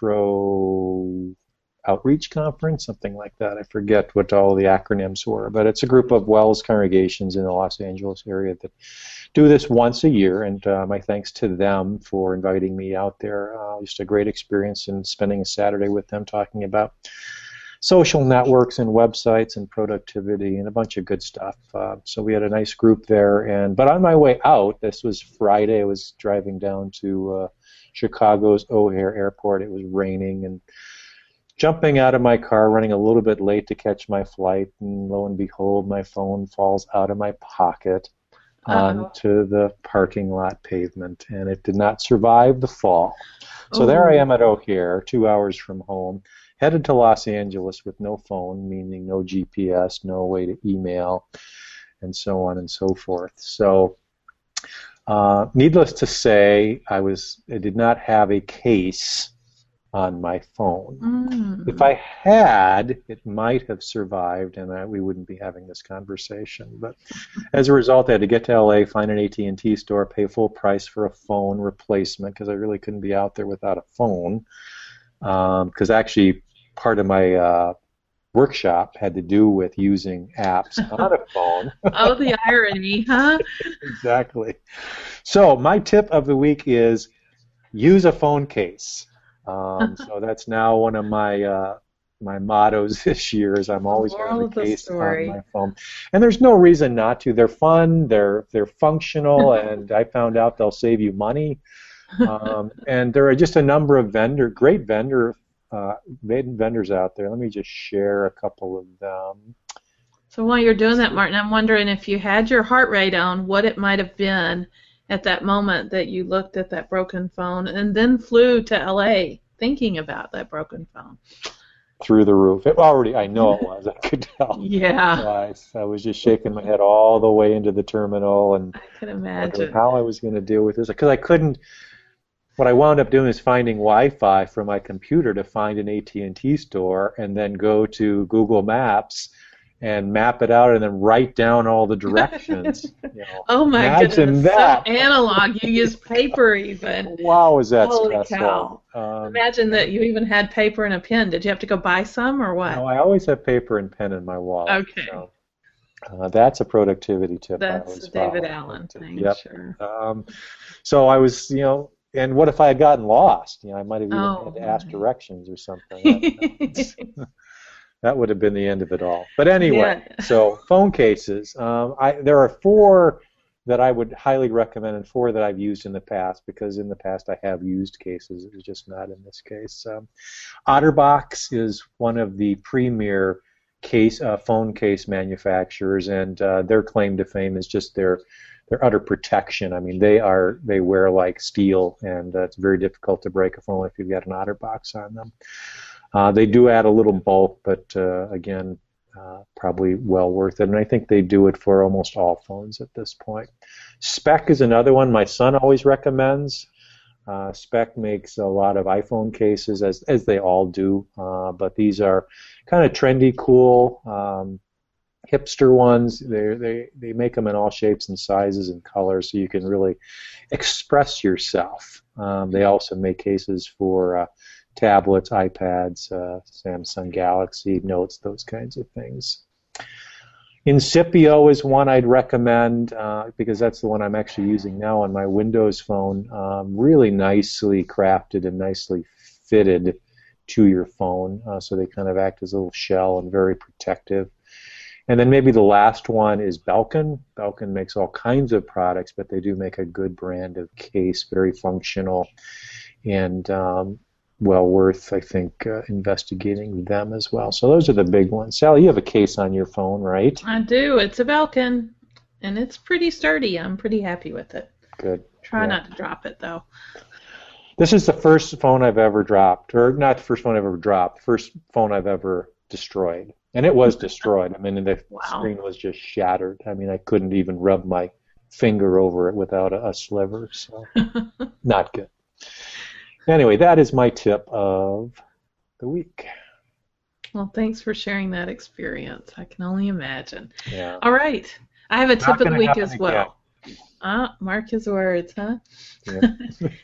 Speaker 2: Metro Outreach Conference, something like that. I forget what all the acronyms were, but it's a group of WELS congregations in the Los Angeles area that do this once a year, and uh, my thanks to them for inviting me out there. Uh, just a great experience in spending a Saturday with them talking about social networks and websites and productivity and a bunch of good stuff. Uh, so we had a nice group there, and but on my way out, this was Friday, I was driving down to uh, Chicago's O'Hare Airport. It was raining, and jumping out of my car, running a little bit late to catch my flight, and lo and behold, my phone falls out of my pocket onto the parking lot pavement, and it did not survive the fall. So Ooh. There I am at O'Hare, two hours from home, headed to Los Angeles with no phone, meaning no G P S, no way to email, and so on and so forth. So uh, needless to say, I was I did not have a case on my phone. Mm. If I had, it might have survived, and I, we wouldn't be having this conversation. But as a result, I had to get to L A, find an A T and T store, pay full price for a phone replacement, because I really couldn't be out there without a phone. Because um, actually, part of my uh, workshop had to do with using apps on a phone.
Speaker 3: Oh, the irony, huh?
Speaker 2: Exactly. So my tip of the week is use a phone case. Um, so that's now one of my uh, my mottos this year. Is I'm always going to case on my phone, and there's no reason not to. They're fun, they're they're functional, and I found out they'll save you money. Um, and there are just a number of vendor, great vendor uh, vendors out there. Let me just share a couple of them.
Speaker 3: So while you're doing that, Martin, I'm wondering if you had your heart rate on, what it might have been at that moment that you looked at that broken phone and then flew to L A thinking about that broken phone.
Speaker 2: Through the roof. It already, I know it was. I could tell.
Speaker 3: Yeah.
Speaker 2: Twice. I was just shaking my head all the way into the terminal, and
Speaker 3: I can imagine
Speaker 2: how I was going to deal with this, because I couldn't. What I wound up doing is finding Wi-Fi from my computer to find an A T and T store, and then go to Google Maps and map it out, and then write down all the directions. You know,
Speaker 3: oh my
Speaker 2: imagine
Speaker 3: goodness!
Speaker 2: That.
Speaker 3: So analog. You use paper even.
Speaker 2: Wow, is that
Speaker 3: Holy
Speaker 2: stressful?
Speaker 3: Cow. Um, imagine that you even had paper and a pen. Did you have to go buy some or what?
Speaker 2: No, I always have paper and pen in my wallet.
Speaker 3: Okay.
Speaker 2: So, uh, that's a productivity tip.
Speaker 3: That's the David Allen thing.
Speaker 2: Yep.
Speaker 3: Sure.
Speaker 2: Um, so I was, you know, and what if I had gotten lost? You know, I might have even
Speaker 3: oh,
Speaker 2: had to ask directions or something. That would have been the end of it all. But anyway, yeah. So phone cases. Um, I, there are four that I would highly recommend, and four that I've used in the past, because in the past I have used cases. It was just not in this case. Um, OtterBox is one of the premier case uh, phone case manufacturers, and uh, their claim to fame is just their their utter protection. I mean, they are they wear like steel, and uh, it's very difficult to break a phone if you've got an OtterBox on them. Uh, they do add a little bulk, but uh, again, uh, probably well worth it. And I think they do it for almost all phones at this point. Spec is another one my son always recommends. Uh, Spec makes a lot of iPhone cases, as as they all do, uh, but these are kind of trendy, cool, um, hipster ones. They they they make them in all shapes and sizes and colors, so you can really express yourself. Um, they also make cases for uh, tablets, iPads, uh, Samsung Galaxy Notes, those kinds of things. Incipio is one I'd recommend uh, because that's the one I'm actually using now on my Windows phone. Um, really nicely crafted and nicely fitted to your phone, uh, so they kind of act as a little shell and very protective. And then maybe the last one is Belkin. Belkin makes all kinds of products, but they do make a good brand of case, very functional, and um, well worth, I think, uh, investigating them as well. So those are the big ones. Sally, you have a case on your phone, right?
Speaker 3: I do. It's a Belkin, and it's pretty sturdy. I'm pretty happy with it.
Speaker 2: Good.
Speaker 3: Try
Speaker 2: yeah.
Speaker 3: not to drop it, though.
Speaker 2: This is the first phone I've ever dropped, or not the first phone I've ever dropped, first phone I've ever destroyed. And it was destroyed. I mean, the
Speaker 3: wow.
Speaker 2: screen was just shattered. I mean, I couldn't even rub my finger over it without a, a sliver, so not good. Anyway, that is my tip of the week.
Speaker 3: Well, thanks for sharing that experience. I can only imagine.
Speaker 2: Yeah.
Speaker 3: All right. I have a
Speaker 2: Not
Speaker 3: tip of the week
Speaker 2: happen
Speaker 3: as well.
Speaker 2: Again.
Speaker 3: Ah, mark his words, huh?
Speaker 2: Yeah.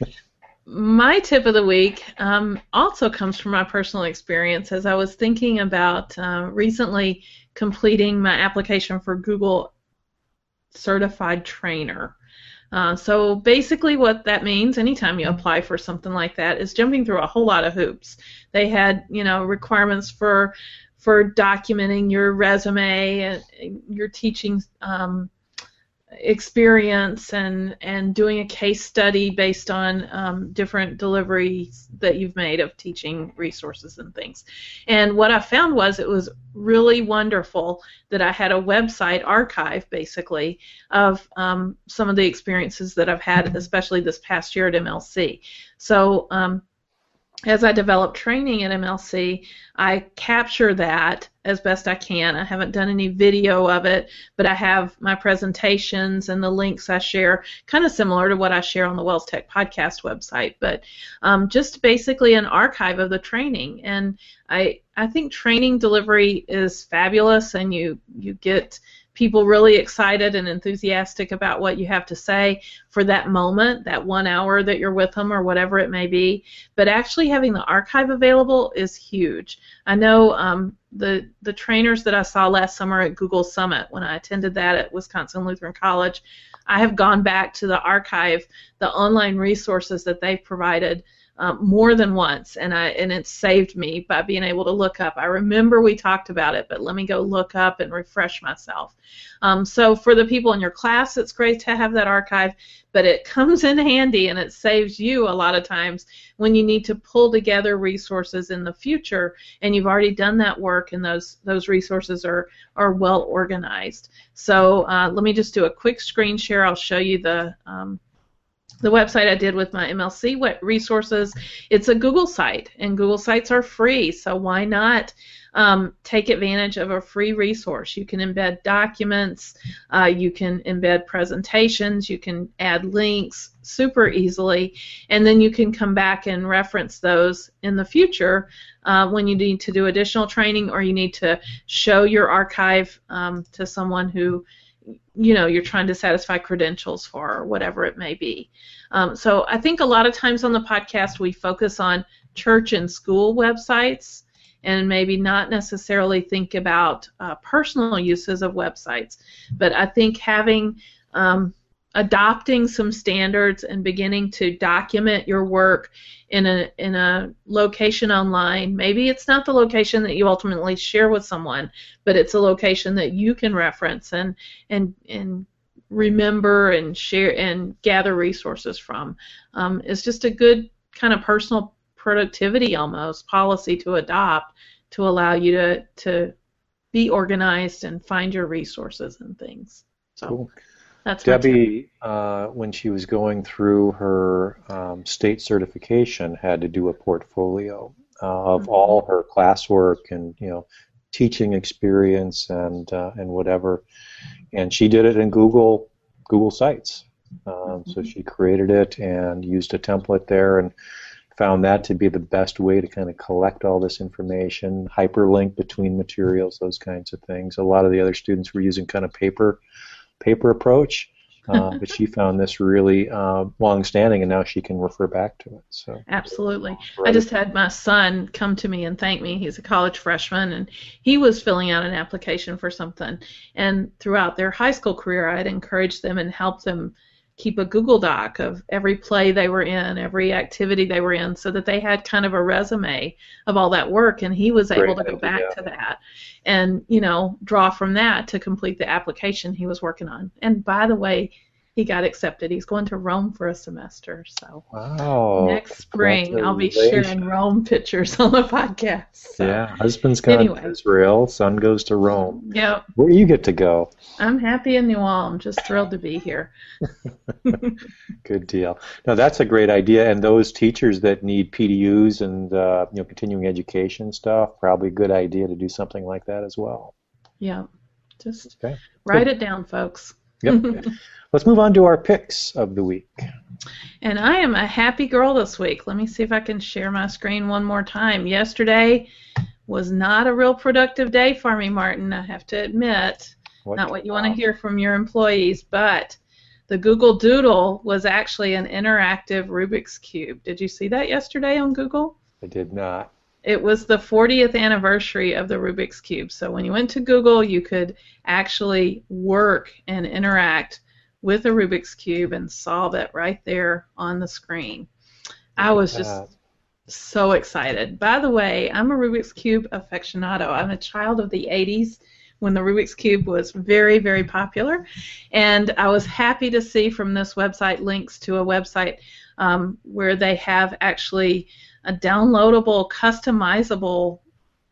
Speaker 3: My tip of the week um, also comes from my personal experience as I was thinking about uh, recently completing my application for Google Certified Trainer. Uh, so basically what that means, anytime you apply for something like that, is jumping through a whole lot of hoops. They had, you know, requirements for for documenting your resume and your teaching um, experience and, and doing a case study based on um, different deliveries that you've made of teaching resources and things. And what I found was it was really wonderful that I had a website archive, basically, of um, some of the experiences that I've had, especially this past year at M L C. So um, as I develop training at M L C, I capture that as best I can. I haven't done any video of it, but I have my presentations and the links I share, kind of similar to what I share on the Wells Tech Podcast website, but um, just basically an archive of the training. And I I think training delivery is fabulous, and you you get people really excited and enthusiastic about what you have to say for that moment, that one hour that you're with them or whatever it may be. But actually having the archive available is huge. I know um, the the trainers that I saw last summer at Google Summit, when I attended that at Wisconsin Lutheran College, I have gone back to the archive, the online resources that they've provided Um, more than once, and I and it saved me by being able to look up. I remember we talked about it, but let me go look up and refresh myself. Um, so for the people in your class, it's great to have that archive, but it comes in handy and it saves you a lot of times when you need to pull together resources in the future, and you've already done that work, and those those resources are are well organized. So uh, let me just do a quick screen share. I'll show you the um, the website I did with my M L C resources. It's a Google site, and Google sites are free, so why not um, take advantage of a free resource? You can embed documents, uh, you can embed presentations, you can add links super easily, and then you can come back and reference those in the future uh, when you need to do additional training, or you need to show your archive um, to someone who you know you're trying to satisfy credentials for, or whatever it may be. Um, so I think a lot of times on the podcast we focus on church and school websites and maybe not necessarily think about uh, personal uses of websites. But I think having um, adopting some standards and beginning to document your work in a in a location online. Maybe it's not the location that you ultimately share with someone, but it's a location that you can reference and and and remember and share and gather resources from. Um, it's just a good kind of personal productivity almost policy to adopt to allow you to to be organized and find your resources and things. So.
Speaker 2: Cool.
Speaker 3: That's
Speaker 2: Debbie, uh, when she was going through her um, state certification, had to do a portfolio uh, of mm-hmm. all her classwork and you know teaching experience and uh, and whatever, and she did it in Google Google Sites. Um, mm-hmm. So she created it and used a template there and found that to be the best way to kind of collect all this information, hyperlink between materials, those kinds of things. A lot of the other students were using kind of paper. paper approach, uh, but she found this really uh, long-standing, and now she can refer back to it. So
Speaker 3: absolutely.
Speaker 2: Right.
Speaker 3: I just had my son come to me and thank me. He's a college freshman, and he was filling out an application for something. And throughout their high school career, I had encouraged them and helped them keep a Google Doc of every play they were in, every activity they were in, so that they had kind of a resume of all that work, and he was
Speaker 2: Great
Speaker 3: able to go
Speaker 2: idea.
Speaker 3: back to that and, you know, draw from that to complete the application he was working on. And by the way, he got accepted. He's going to Rome for a semester. So
Speaker 2: wow.
Speaker 3: Next spring, I'll be sharing Rome pictures on the podcast. So.
Speaker 2: Yeah, husband's gone
Speaker 3: anyway.
Speaker 2: to Israel, son goes to Rome.
Speaker 3: Yep.
Speaker 2: Where do you get to go?
Speaker 3: I'm happy in New Ulm. I'm just thrilled to be here.
Speaker 2: Good deal. No, that's a great idea. And those teachers that need P D Us and uh, you know continuing education stuff, probably a good idea to do something like that as well.
Speaker 3: Yeah. Just
Speaker 2: okay.
Speaker 3: write
Speaker 2: Good.
Speaker 3: it down, folks.
Speaker 2: Yep. Let's move on to our picks of the week.
Speaker 3: And I am a happy girl this week. Let me see if I can share my screen one more time. Yesterday was not a real productive day for me, Martin, I have to admit.
Speaker 2: What?
Speaker 3: Not what you want to hear from your employees, but the Google Doodle was actually an interactive Rubik's Cube. Did you see that yesterday on Google?
Speaker 2: I did not.
Speaker 3: It was the fortieth anniversary of the Rubik's Cube. So when you went to Google, you could actually work and interact with a Rubik's Cube and solve it right there on the screen. I was just so excited. By the way, I'm a Rubik's Cube aficionado. I'm a child of the eighties when the Rubik's Cube was very, very popular. And I was happy to see from this website links to a website um, where they have actually a downloadable, customizable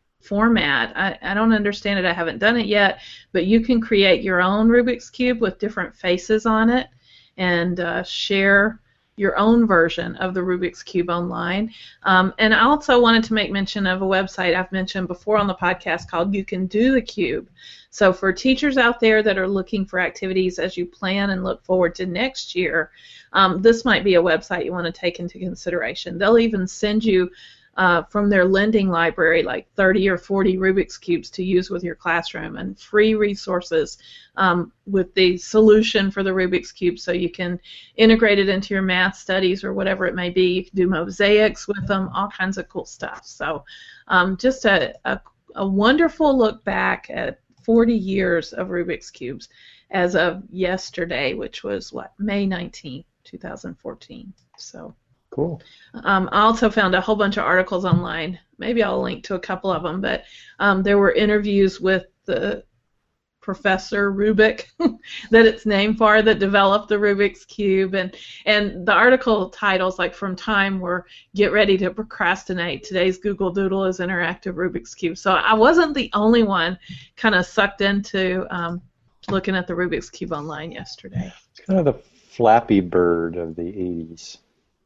Speaker 3: format. I, I don't understand it. I haven't done it yet, but you can create your own Rubik's Cube with different faces on it and uh, share your own version of the Rubik's Cube online. Um, and I also wanted to make mention of a website I've mentioned before on the podcast called You Can Do the Cube. So for teachers out there that are looking for activities as you plan and look forward to next year, um, this might be a website you want to take into consideration. They'll even send you Uh, from their lending library, like thirty or forty Rubik's Cubes to use with your classroom, and free resources um, with the solution for the Rubik's Cube, so you can integrate it into your math studies or whatever it may be. You can do mosaics with them, all kinds of cool stuff. So um, just a, a, a wonderful look back at forty years of Rubik's Cubes as of yesterday, which was, what, May nineteenth, two thousand fourteen. So.
Speaker 2: Cool.
Speaker 3: Um, I also found a whole bunch of articles online. Maybe I'll link to a couple of them, but um, there were interviews with the Professor Rubik that it's named for that developed the Rubik's Cube, and and the article titles like from Time were "Get Ready to Procrastinate. Today's Google Doodle is Interactive Rubik's Cube." So I wasn't the only one kind of sucked into um, looking at the Rubik's Cube online yesterday.
Speaker 2: It's kind of the Flappy Bird of the eighties.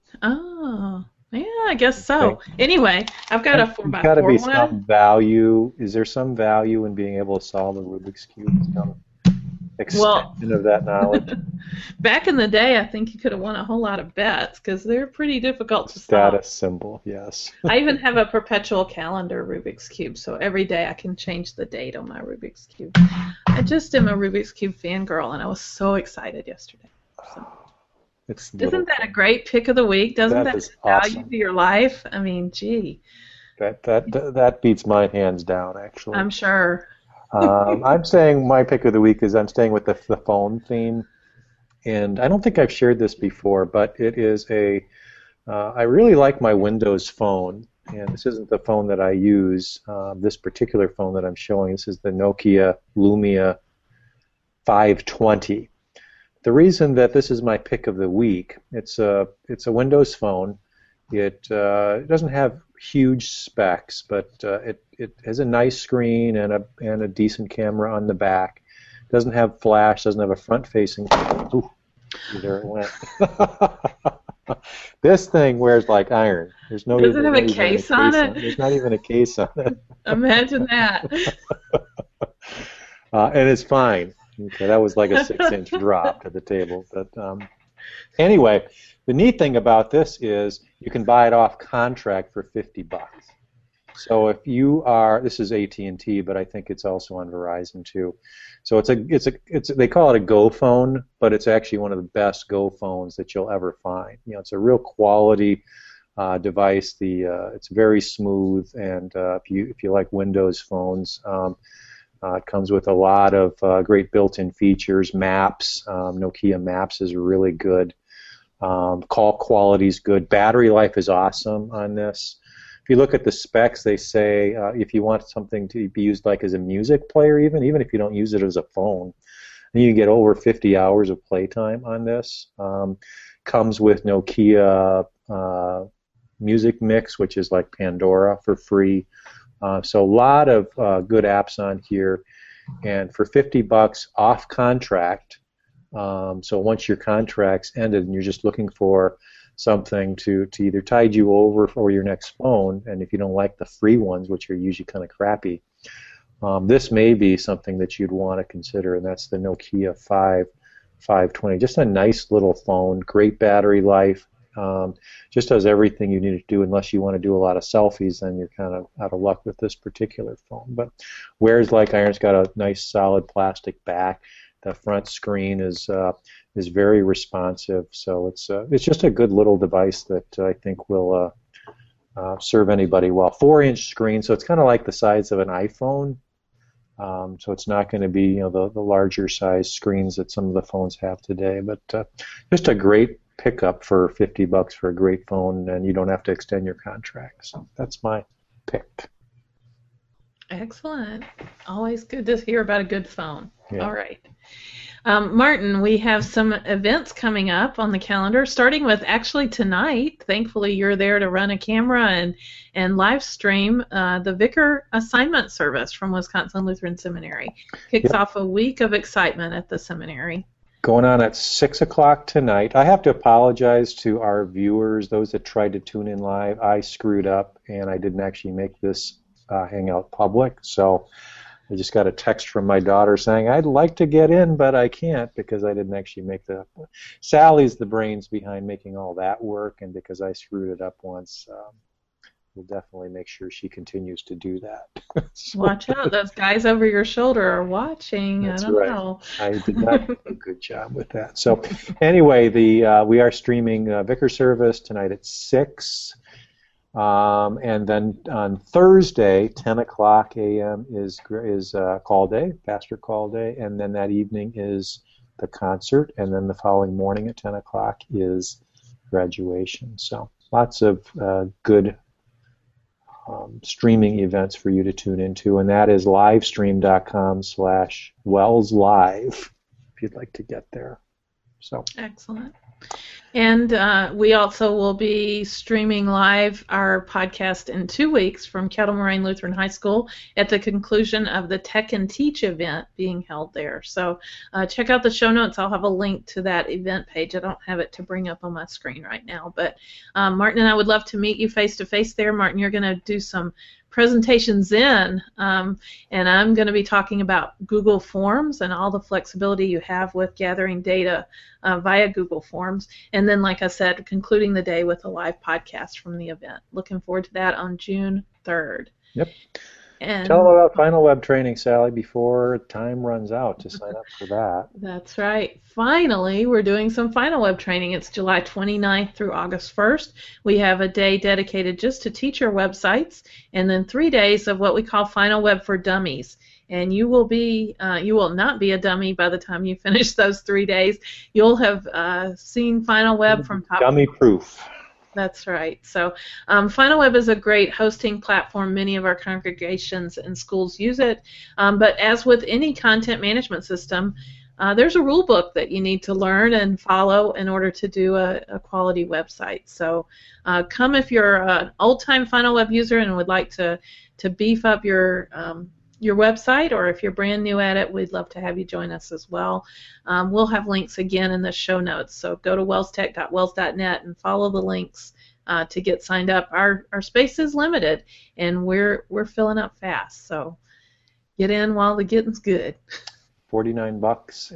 Speaker 3: Oh, yeah, I guess so. Okay. Anyway, I've got a four by four
Speaker 2: one. There's got to be
Speaker 3: one.
Speaker 2: some value. Is there some value in being able to solve the Rubik's Cube? Some extension well, of that knowledge.
Speaker 3: Back in the day, I think you could have won a whole lot of bets because they're pretty difficult to solve.
Speaker 2: Status symbol, yes.
Speaker 3: I even have a perpetual calendar Rubik's Cube, so every day I can change the date on my Rubik's Cube. I just am a Rubik's Cube fangirl, and I was so excited yesterday. So.
Speaker 2: It's
Speaker 3: Isn't that a great pick of the week? Doesn't that, that value
Speaker 2: awesome.
Speaker 3: to your life? I mean, gee.
Speaker 2: That that that beats mine hands down, actually.
Speaker 3: I'm sure.
Speaker 2: um, I'm saying my pick of the week is I'm staying with the, the phone theme, and I don't think I've shared this before, but it is a. Uh, I really like my Windows phone, and this isn't the phone that I use. Uh, this particular phone that I'm showing, this is the Nokia Lumia five twenty. The reason that this is my pick of the week, it's a it's a Windows phone. It, uh, it doesn't have huge specs, but uh, it it has a nice screen and a and a decent camera on the back. It doesn't have flash. Doesn't have a front-facing. Ooh, there it went. This thing wears like iron. There's no.
Speaker 3: Does it have a case on it?
Speaker 2: There's not even a case on it.
Speaker 3: Imagine that.
Speaker 2: uh, and it's fine. Okay, that was like a six-inch drop to the table. But um, anyway, the neat thing about this is you can buy it off contract for fifty bucks. So if you are, this is A T and T, but I think it's also on Verizon too. So it's a, it's a, it's a, they call it a Go phone, but it's actually one of the best Go phones that you'll ever find. You know, it's a real quality uh, device. The uh, it's very smooth, and uh, if you if you like Windows phones. Um, Uh, it comes with a lot of uh, great built-in features. Maps, um, Nokia Maps is really good. Um, call quality is good. Battery life is awesome on this. If you look at the specs, they say uh, if you want something to be used like as a music player, even even if you don't use it as a phone, And you get over fifty hours of playtime on this. Um, comes with Nokia uh, Music Mix, which is like Pandora, for free. Uh, so a lot of uh, good apps on here. And for fifty bucks off contract, um, so once your contract's ended and you're just looking for something to, to either tide you over for your next phone, and if you don't like the free ones, which are usually kind of crappy, um, this may be something that you'd want to consider, and that's the Nokia five five twenty. Just a nice little phone, great battery life, um, just does everything you need to do. Unless you want to do a lot of selfies, then you're kind of out of luck with this particular phone. But wears like iron. It's got a nice solid plastic back. The front screen is uh, is very responsive, so it's uh, it's just a good little device that I think will uh, uh, serve anybody well. Four-inch screen, so it's kind of like the size of an iPhone. Um, so it's not going to be, you know, the, the larger size screens that some of the phones have today. But uh, just a great pickup for fifty bucks for a great phone, and you don't have to extend your contract. So that's my pick.
Speaker 3: Excellent. Always good to hear about a good phone.
Speaker 2: Yeah.
Speaker 3: All right. Um, Martin, we have some events coming up on the calendar, starting with actually tonight. Thankfully, you're there to run a camera and, and live stream uh, the Vicar Assignment Service from Wisconsin Lutheran Seminary. Kicks
Speaker 2: Yep.
Speaker 3: off a week of excitement at the seminary.
Speaker 2: Going on at six o'clock tonight. I have to apologize to our viewers, those that tried to tune in live. I screwed up, and I didn't actually make this uh, hangout public, so I just got a text from my daughter saying, I'd like to get in, but I can't because I didn't actually make the... Sally's the brains behind making all that work, and because I screwed it up once, um, we'll definitely make sure she continues to do that. So,
Speaker 3: Watch out. Those guys over your shoulder are watching.
Speaker 2: That's
Speaker 3: I don't
Speaker 2: right.
Speaker 3: know.
Speaker 2: I did not do a good job with that. So anyway, the uh, we are streaming uh, Vicar Service tonight at six. Um, and then on Thursday, ten o'clock a m is is uh, call day, pastor call day, and then that evening is the concert, and then the following morning at ten o'clock is graduation. So lots of uh, good um, streaming events for you to tune into, and that is livestream.com slash Wells Live if you'd like to get there. So
Speaker 3: Excellent. And uh, we also will be streaming live our podcast in two weeks from Kettle Moraine Lutheran High School at the conclusion of the Tech and Teach event being held there. So uh, check out the show notes. I'll have a link to that event page. I don't have it to bring up on my screen right now. But um, Martin and I would love to meet you face-to-face there. Martin, you're going to do some presentations in, um, and I'm going to be talking about Google Forms and all the flexibility you have with gathering data uh, via Google Forms, and then, like I said, concluding the day with a live podcast from the event. Looking forward to that on June third.
Speaker 2: Yep.
Speaker 3: And
Speaker 2: tell them about Final Web training, Sally, before time runs out to sign up for that.
Speaker 3: That's right. Finally, we're doing some Final Web training. It's July twenty-ninth through August first. We have a day dedicated just to teacher websites, and then three days of what we call Final Web for Dummies. And you will be, uh, you will not be a dummy by the time you finish those three days. You'll have uh, seen Final Web from top.
Speaker 2: Dummy proof.
Speaker 3: That's right. So um, Final Web is a great hosting platform. Many of our congregations and schools use it. Um, but as with any content management system, uh, there's a rule book that you need to learn and follow in order to do a, a quality website. So uh, come if you're an old-time Final Web user and would like to, to beef up your um, your website, or if you're brand new at it, we'd love to have you join us as well. Um, we'll have links again in the show notes, so go to wells tech dot wells dot net and follow the links uh, to get signed up. Our our space is limited, and we're we're filling up fast, so get in while the getting's good.
Speaker 2: forty-nine bucks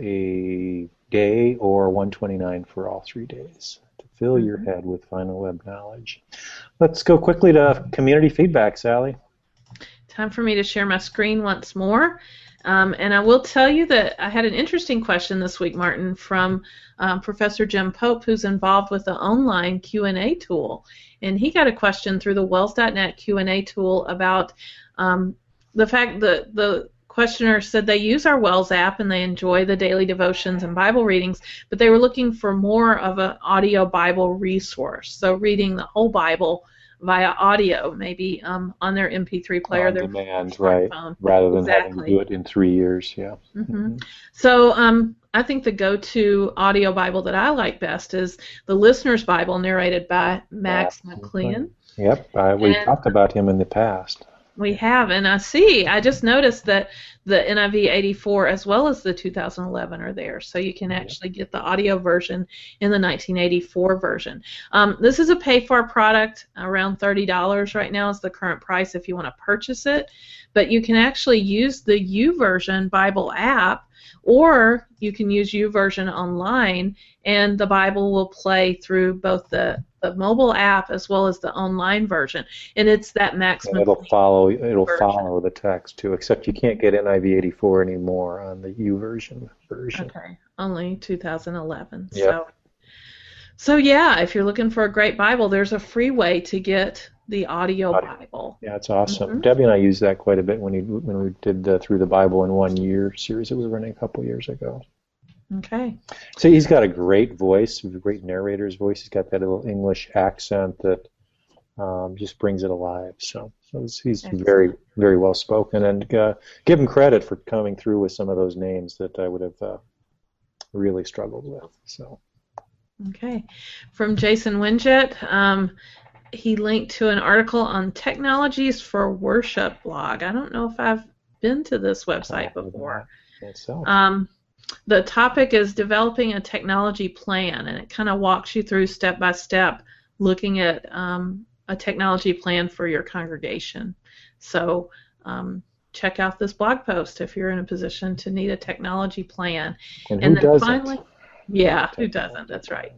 Speaker 2: a day, or one twenty-nine for all three days to fill mm-hmm. your head with Final Web knowledge. Let's go quickly to community feedback, Sally.
Speaker 3: Time for me to share my screen once more. Um, and I will tell you that I had an interesting question this week, Martin, from um, Professor Jim Pope, who's involved with the online Q and A tool. And he got a question through the wells dot net Q and A tool about um, the fact that the questioner said they use our Wells app and they enjoy the daily devotions and Bible readings, but they were looking for more of an audio Bible resource, so reading the whole Bible via audio, maybe um, on their M P three player,
Speaker 2: on
Speaker 3: their
Speaker 2: demand, right?
Speaker 3: smartphone.
Speaker 2: Rather than
Speaker 3: Exactly.
Speaker 2: having to do it in three years, yeah.
Speaker 3: Mm-hmm. So um, I think the go-to audio Bible that I like best is the Listener's Bible, narrated by Max
Speaker 2: Yeah.
Speaker 3: McLean.
Speaker 2: Yep, uh, we
Speaker 3: And-
Speaker 2: talked about him in the past.
Speaker 3: We have, and I see, I just noticed that the N I V eighty-four as well as the two thousand eleven are there, so you can actually get the audio version in the nineteen eighty-four version. Um, this is a pay-for product, around thirty dollars right now is the current price if you want to purchase it, but you can actually use the YouVersion Bible app, or you can use YouVersion online, and the Bible will play through both the, the mobile app as well as the online version, and it's that Max
Speaker 2: And it'll follow. It'll
Speaker 3: version.
Speaker 2: follow the text too, except you can't get N I V eighty-four anymore on the YouVersion version.
Speaker 3: Okay, only two thousand eleven.
Speaker 2: Yep.
Speaker 3: So, so yeah, if you're looking for a great Bible, there's a free way to get the audio,
Speaker 2: Audio.
Speaker 3: Bible.
Speaker 2: Yeah, it's awesome.
Speaker 3: Mhm.
Speaker 2: Debbie and I used that quite a bit when we when we did the Through the Bible in One Year series that we were running a couple years ago.
Speaker 3: Okay.
Speaker 2: So he's got a great voice, a great narrator's voice. He's got that little English accent that um, just brings it alive. So, so he's, he's very, very well spoken, and uh, give him credit for coming through with some of those names that I would have uh, really struggled with. So,
Speaker 3: Okay. From Jason Winget, um, he linked to an article on Technologies for Worship blog. I don't know if I've been to this website before.
Speaker 2: so.
Speaker 3: Um, the topic is developing a technology plan, and it kind of walks you through step by step looking at um, a technology plan for your congregation. So um, check out this blog post if you're in a position to need a technology plan.
Speaker 2: and
Speaker 3: And
Speaker 2: who
Speaker 3: then
Speaker 2: doesn't?
Speaker 3: finally, yeah, who doesn't? That's right.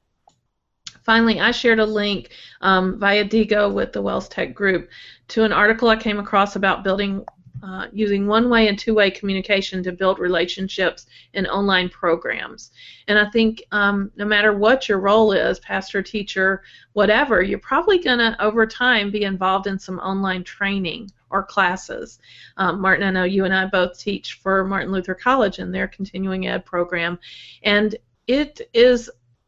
Speaker 3: Finally, I shared a link um, via Digo with the Wells Tech group to an article I came across about building uh, using one-way and two-way communication to build relationships in online programs. And I think um, no matter what your role is, pastor, teacher, whatever, you're probably going to, over time, be involved in some online training or classes. Um, Martin, I know you and I both teach for Martin Luther College in their continuing ed program, and it is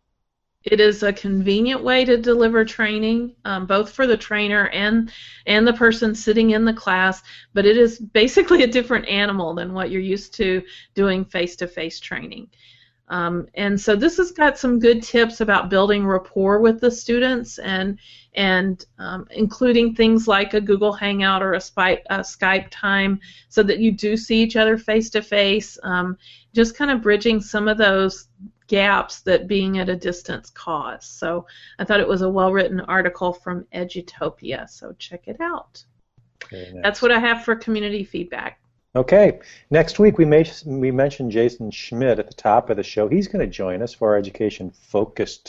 Speaker 3: It is a convenient way to deliver training, um, both for the trainer and and the person sitting in the class, but it is basically a different animal than what you're used to doing face-to-face training. Um, and so this has got some good tips about building rapport with the students, and and um, including things like a Google Hangout or a, Skype, a Skype time so that you do see each other face-to-face, um, just kind of bridging some of those gaps that being at a distance cause. So I thought it was a well-written article from Edutopia, so check it out.
Speaker 2: Very nice.
Speaker 3: That's what I have for community feedback.
Speaker 2: Okay, next week we may, we mentioned Jason Schmidt at the top of the show. He's going to join us for our education-focused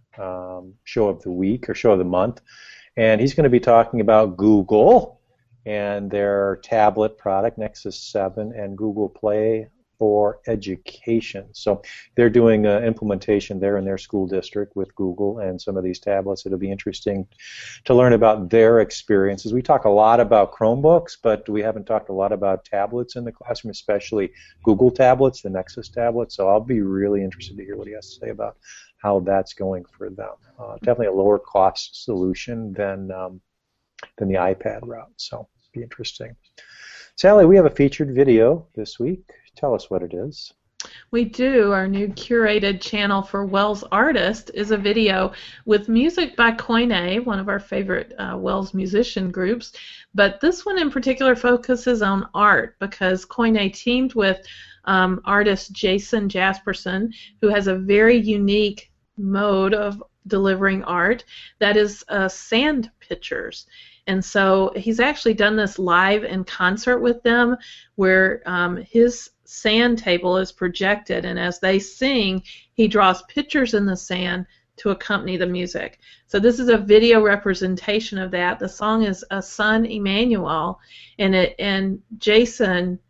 Speaker 2: um, show of the week or show of the month, and he's going to be talking about Google and their tablet product, Nexus seven, and Google Play for education. So they're doing an implementation there in their school district with Google and some of these tablets. It'll be interesting to learn about their experiences. We talk a lot about Chromebooks, but we haven't talked a lot about tablets in the classroom, especially Google tablets, the Nexus tablets. So I'll be really interested to hear what he has to say about how that's going for them. Uh, definitely a lower cost solution than um, than the iPad route. So it'll be interesting. Sally, we have a featured video this week. Tell us what it is.
Speaker 3: We do. Our new curated channel for Wells Artist is a video with music by Koine, one of our favorite uh, Wells musician groups. But this one in particular focuses on art because Koine teamed with um, artist Jason Jasperson, who has a very unique mode of delivering art that is uh, sand pictures. And so he's actually done this live in concert with them where um, his sand table is projected, and as they sing, he draws pictures in the sand to accompany the music. So this is a video representation of that. The song is A Son Emmanuel, and it and Jason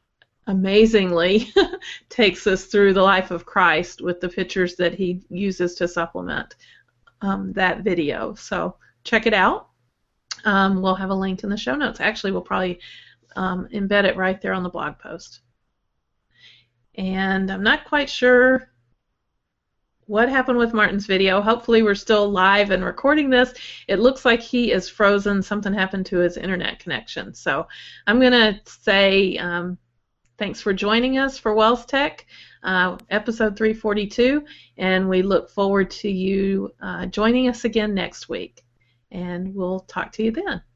Speaker 3: amazingly takes us through the life of Christ with the pictures that he uses to supplement um, that video. So check it out. Um, we'll have a link in the show notes. Actually, we'll probably um, embed it right there on the blog post. And I'm not quite sure what happened with Martin's video. Hopefully we're still live and recording this. It looks like he is frozen. Something happened to his internet connection. So I'm going to say um, thanks for joining us for Wells Tech, uh, episode three forty-two, and we look forward to you uh, joining us again next week. And we'll talk to you then.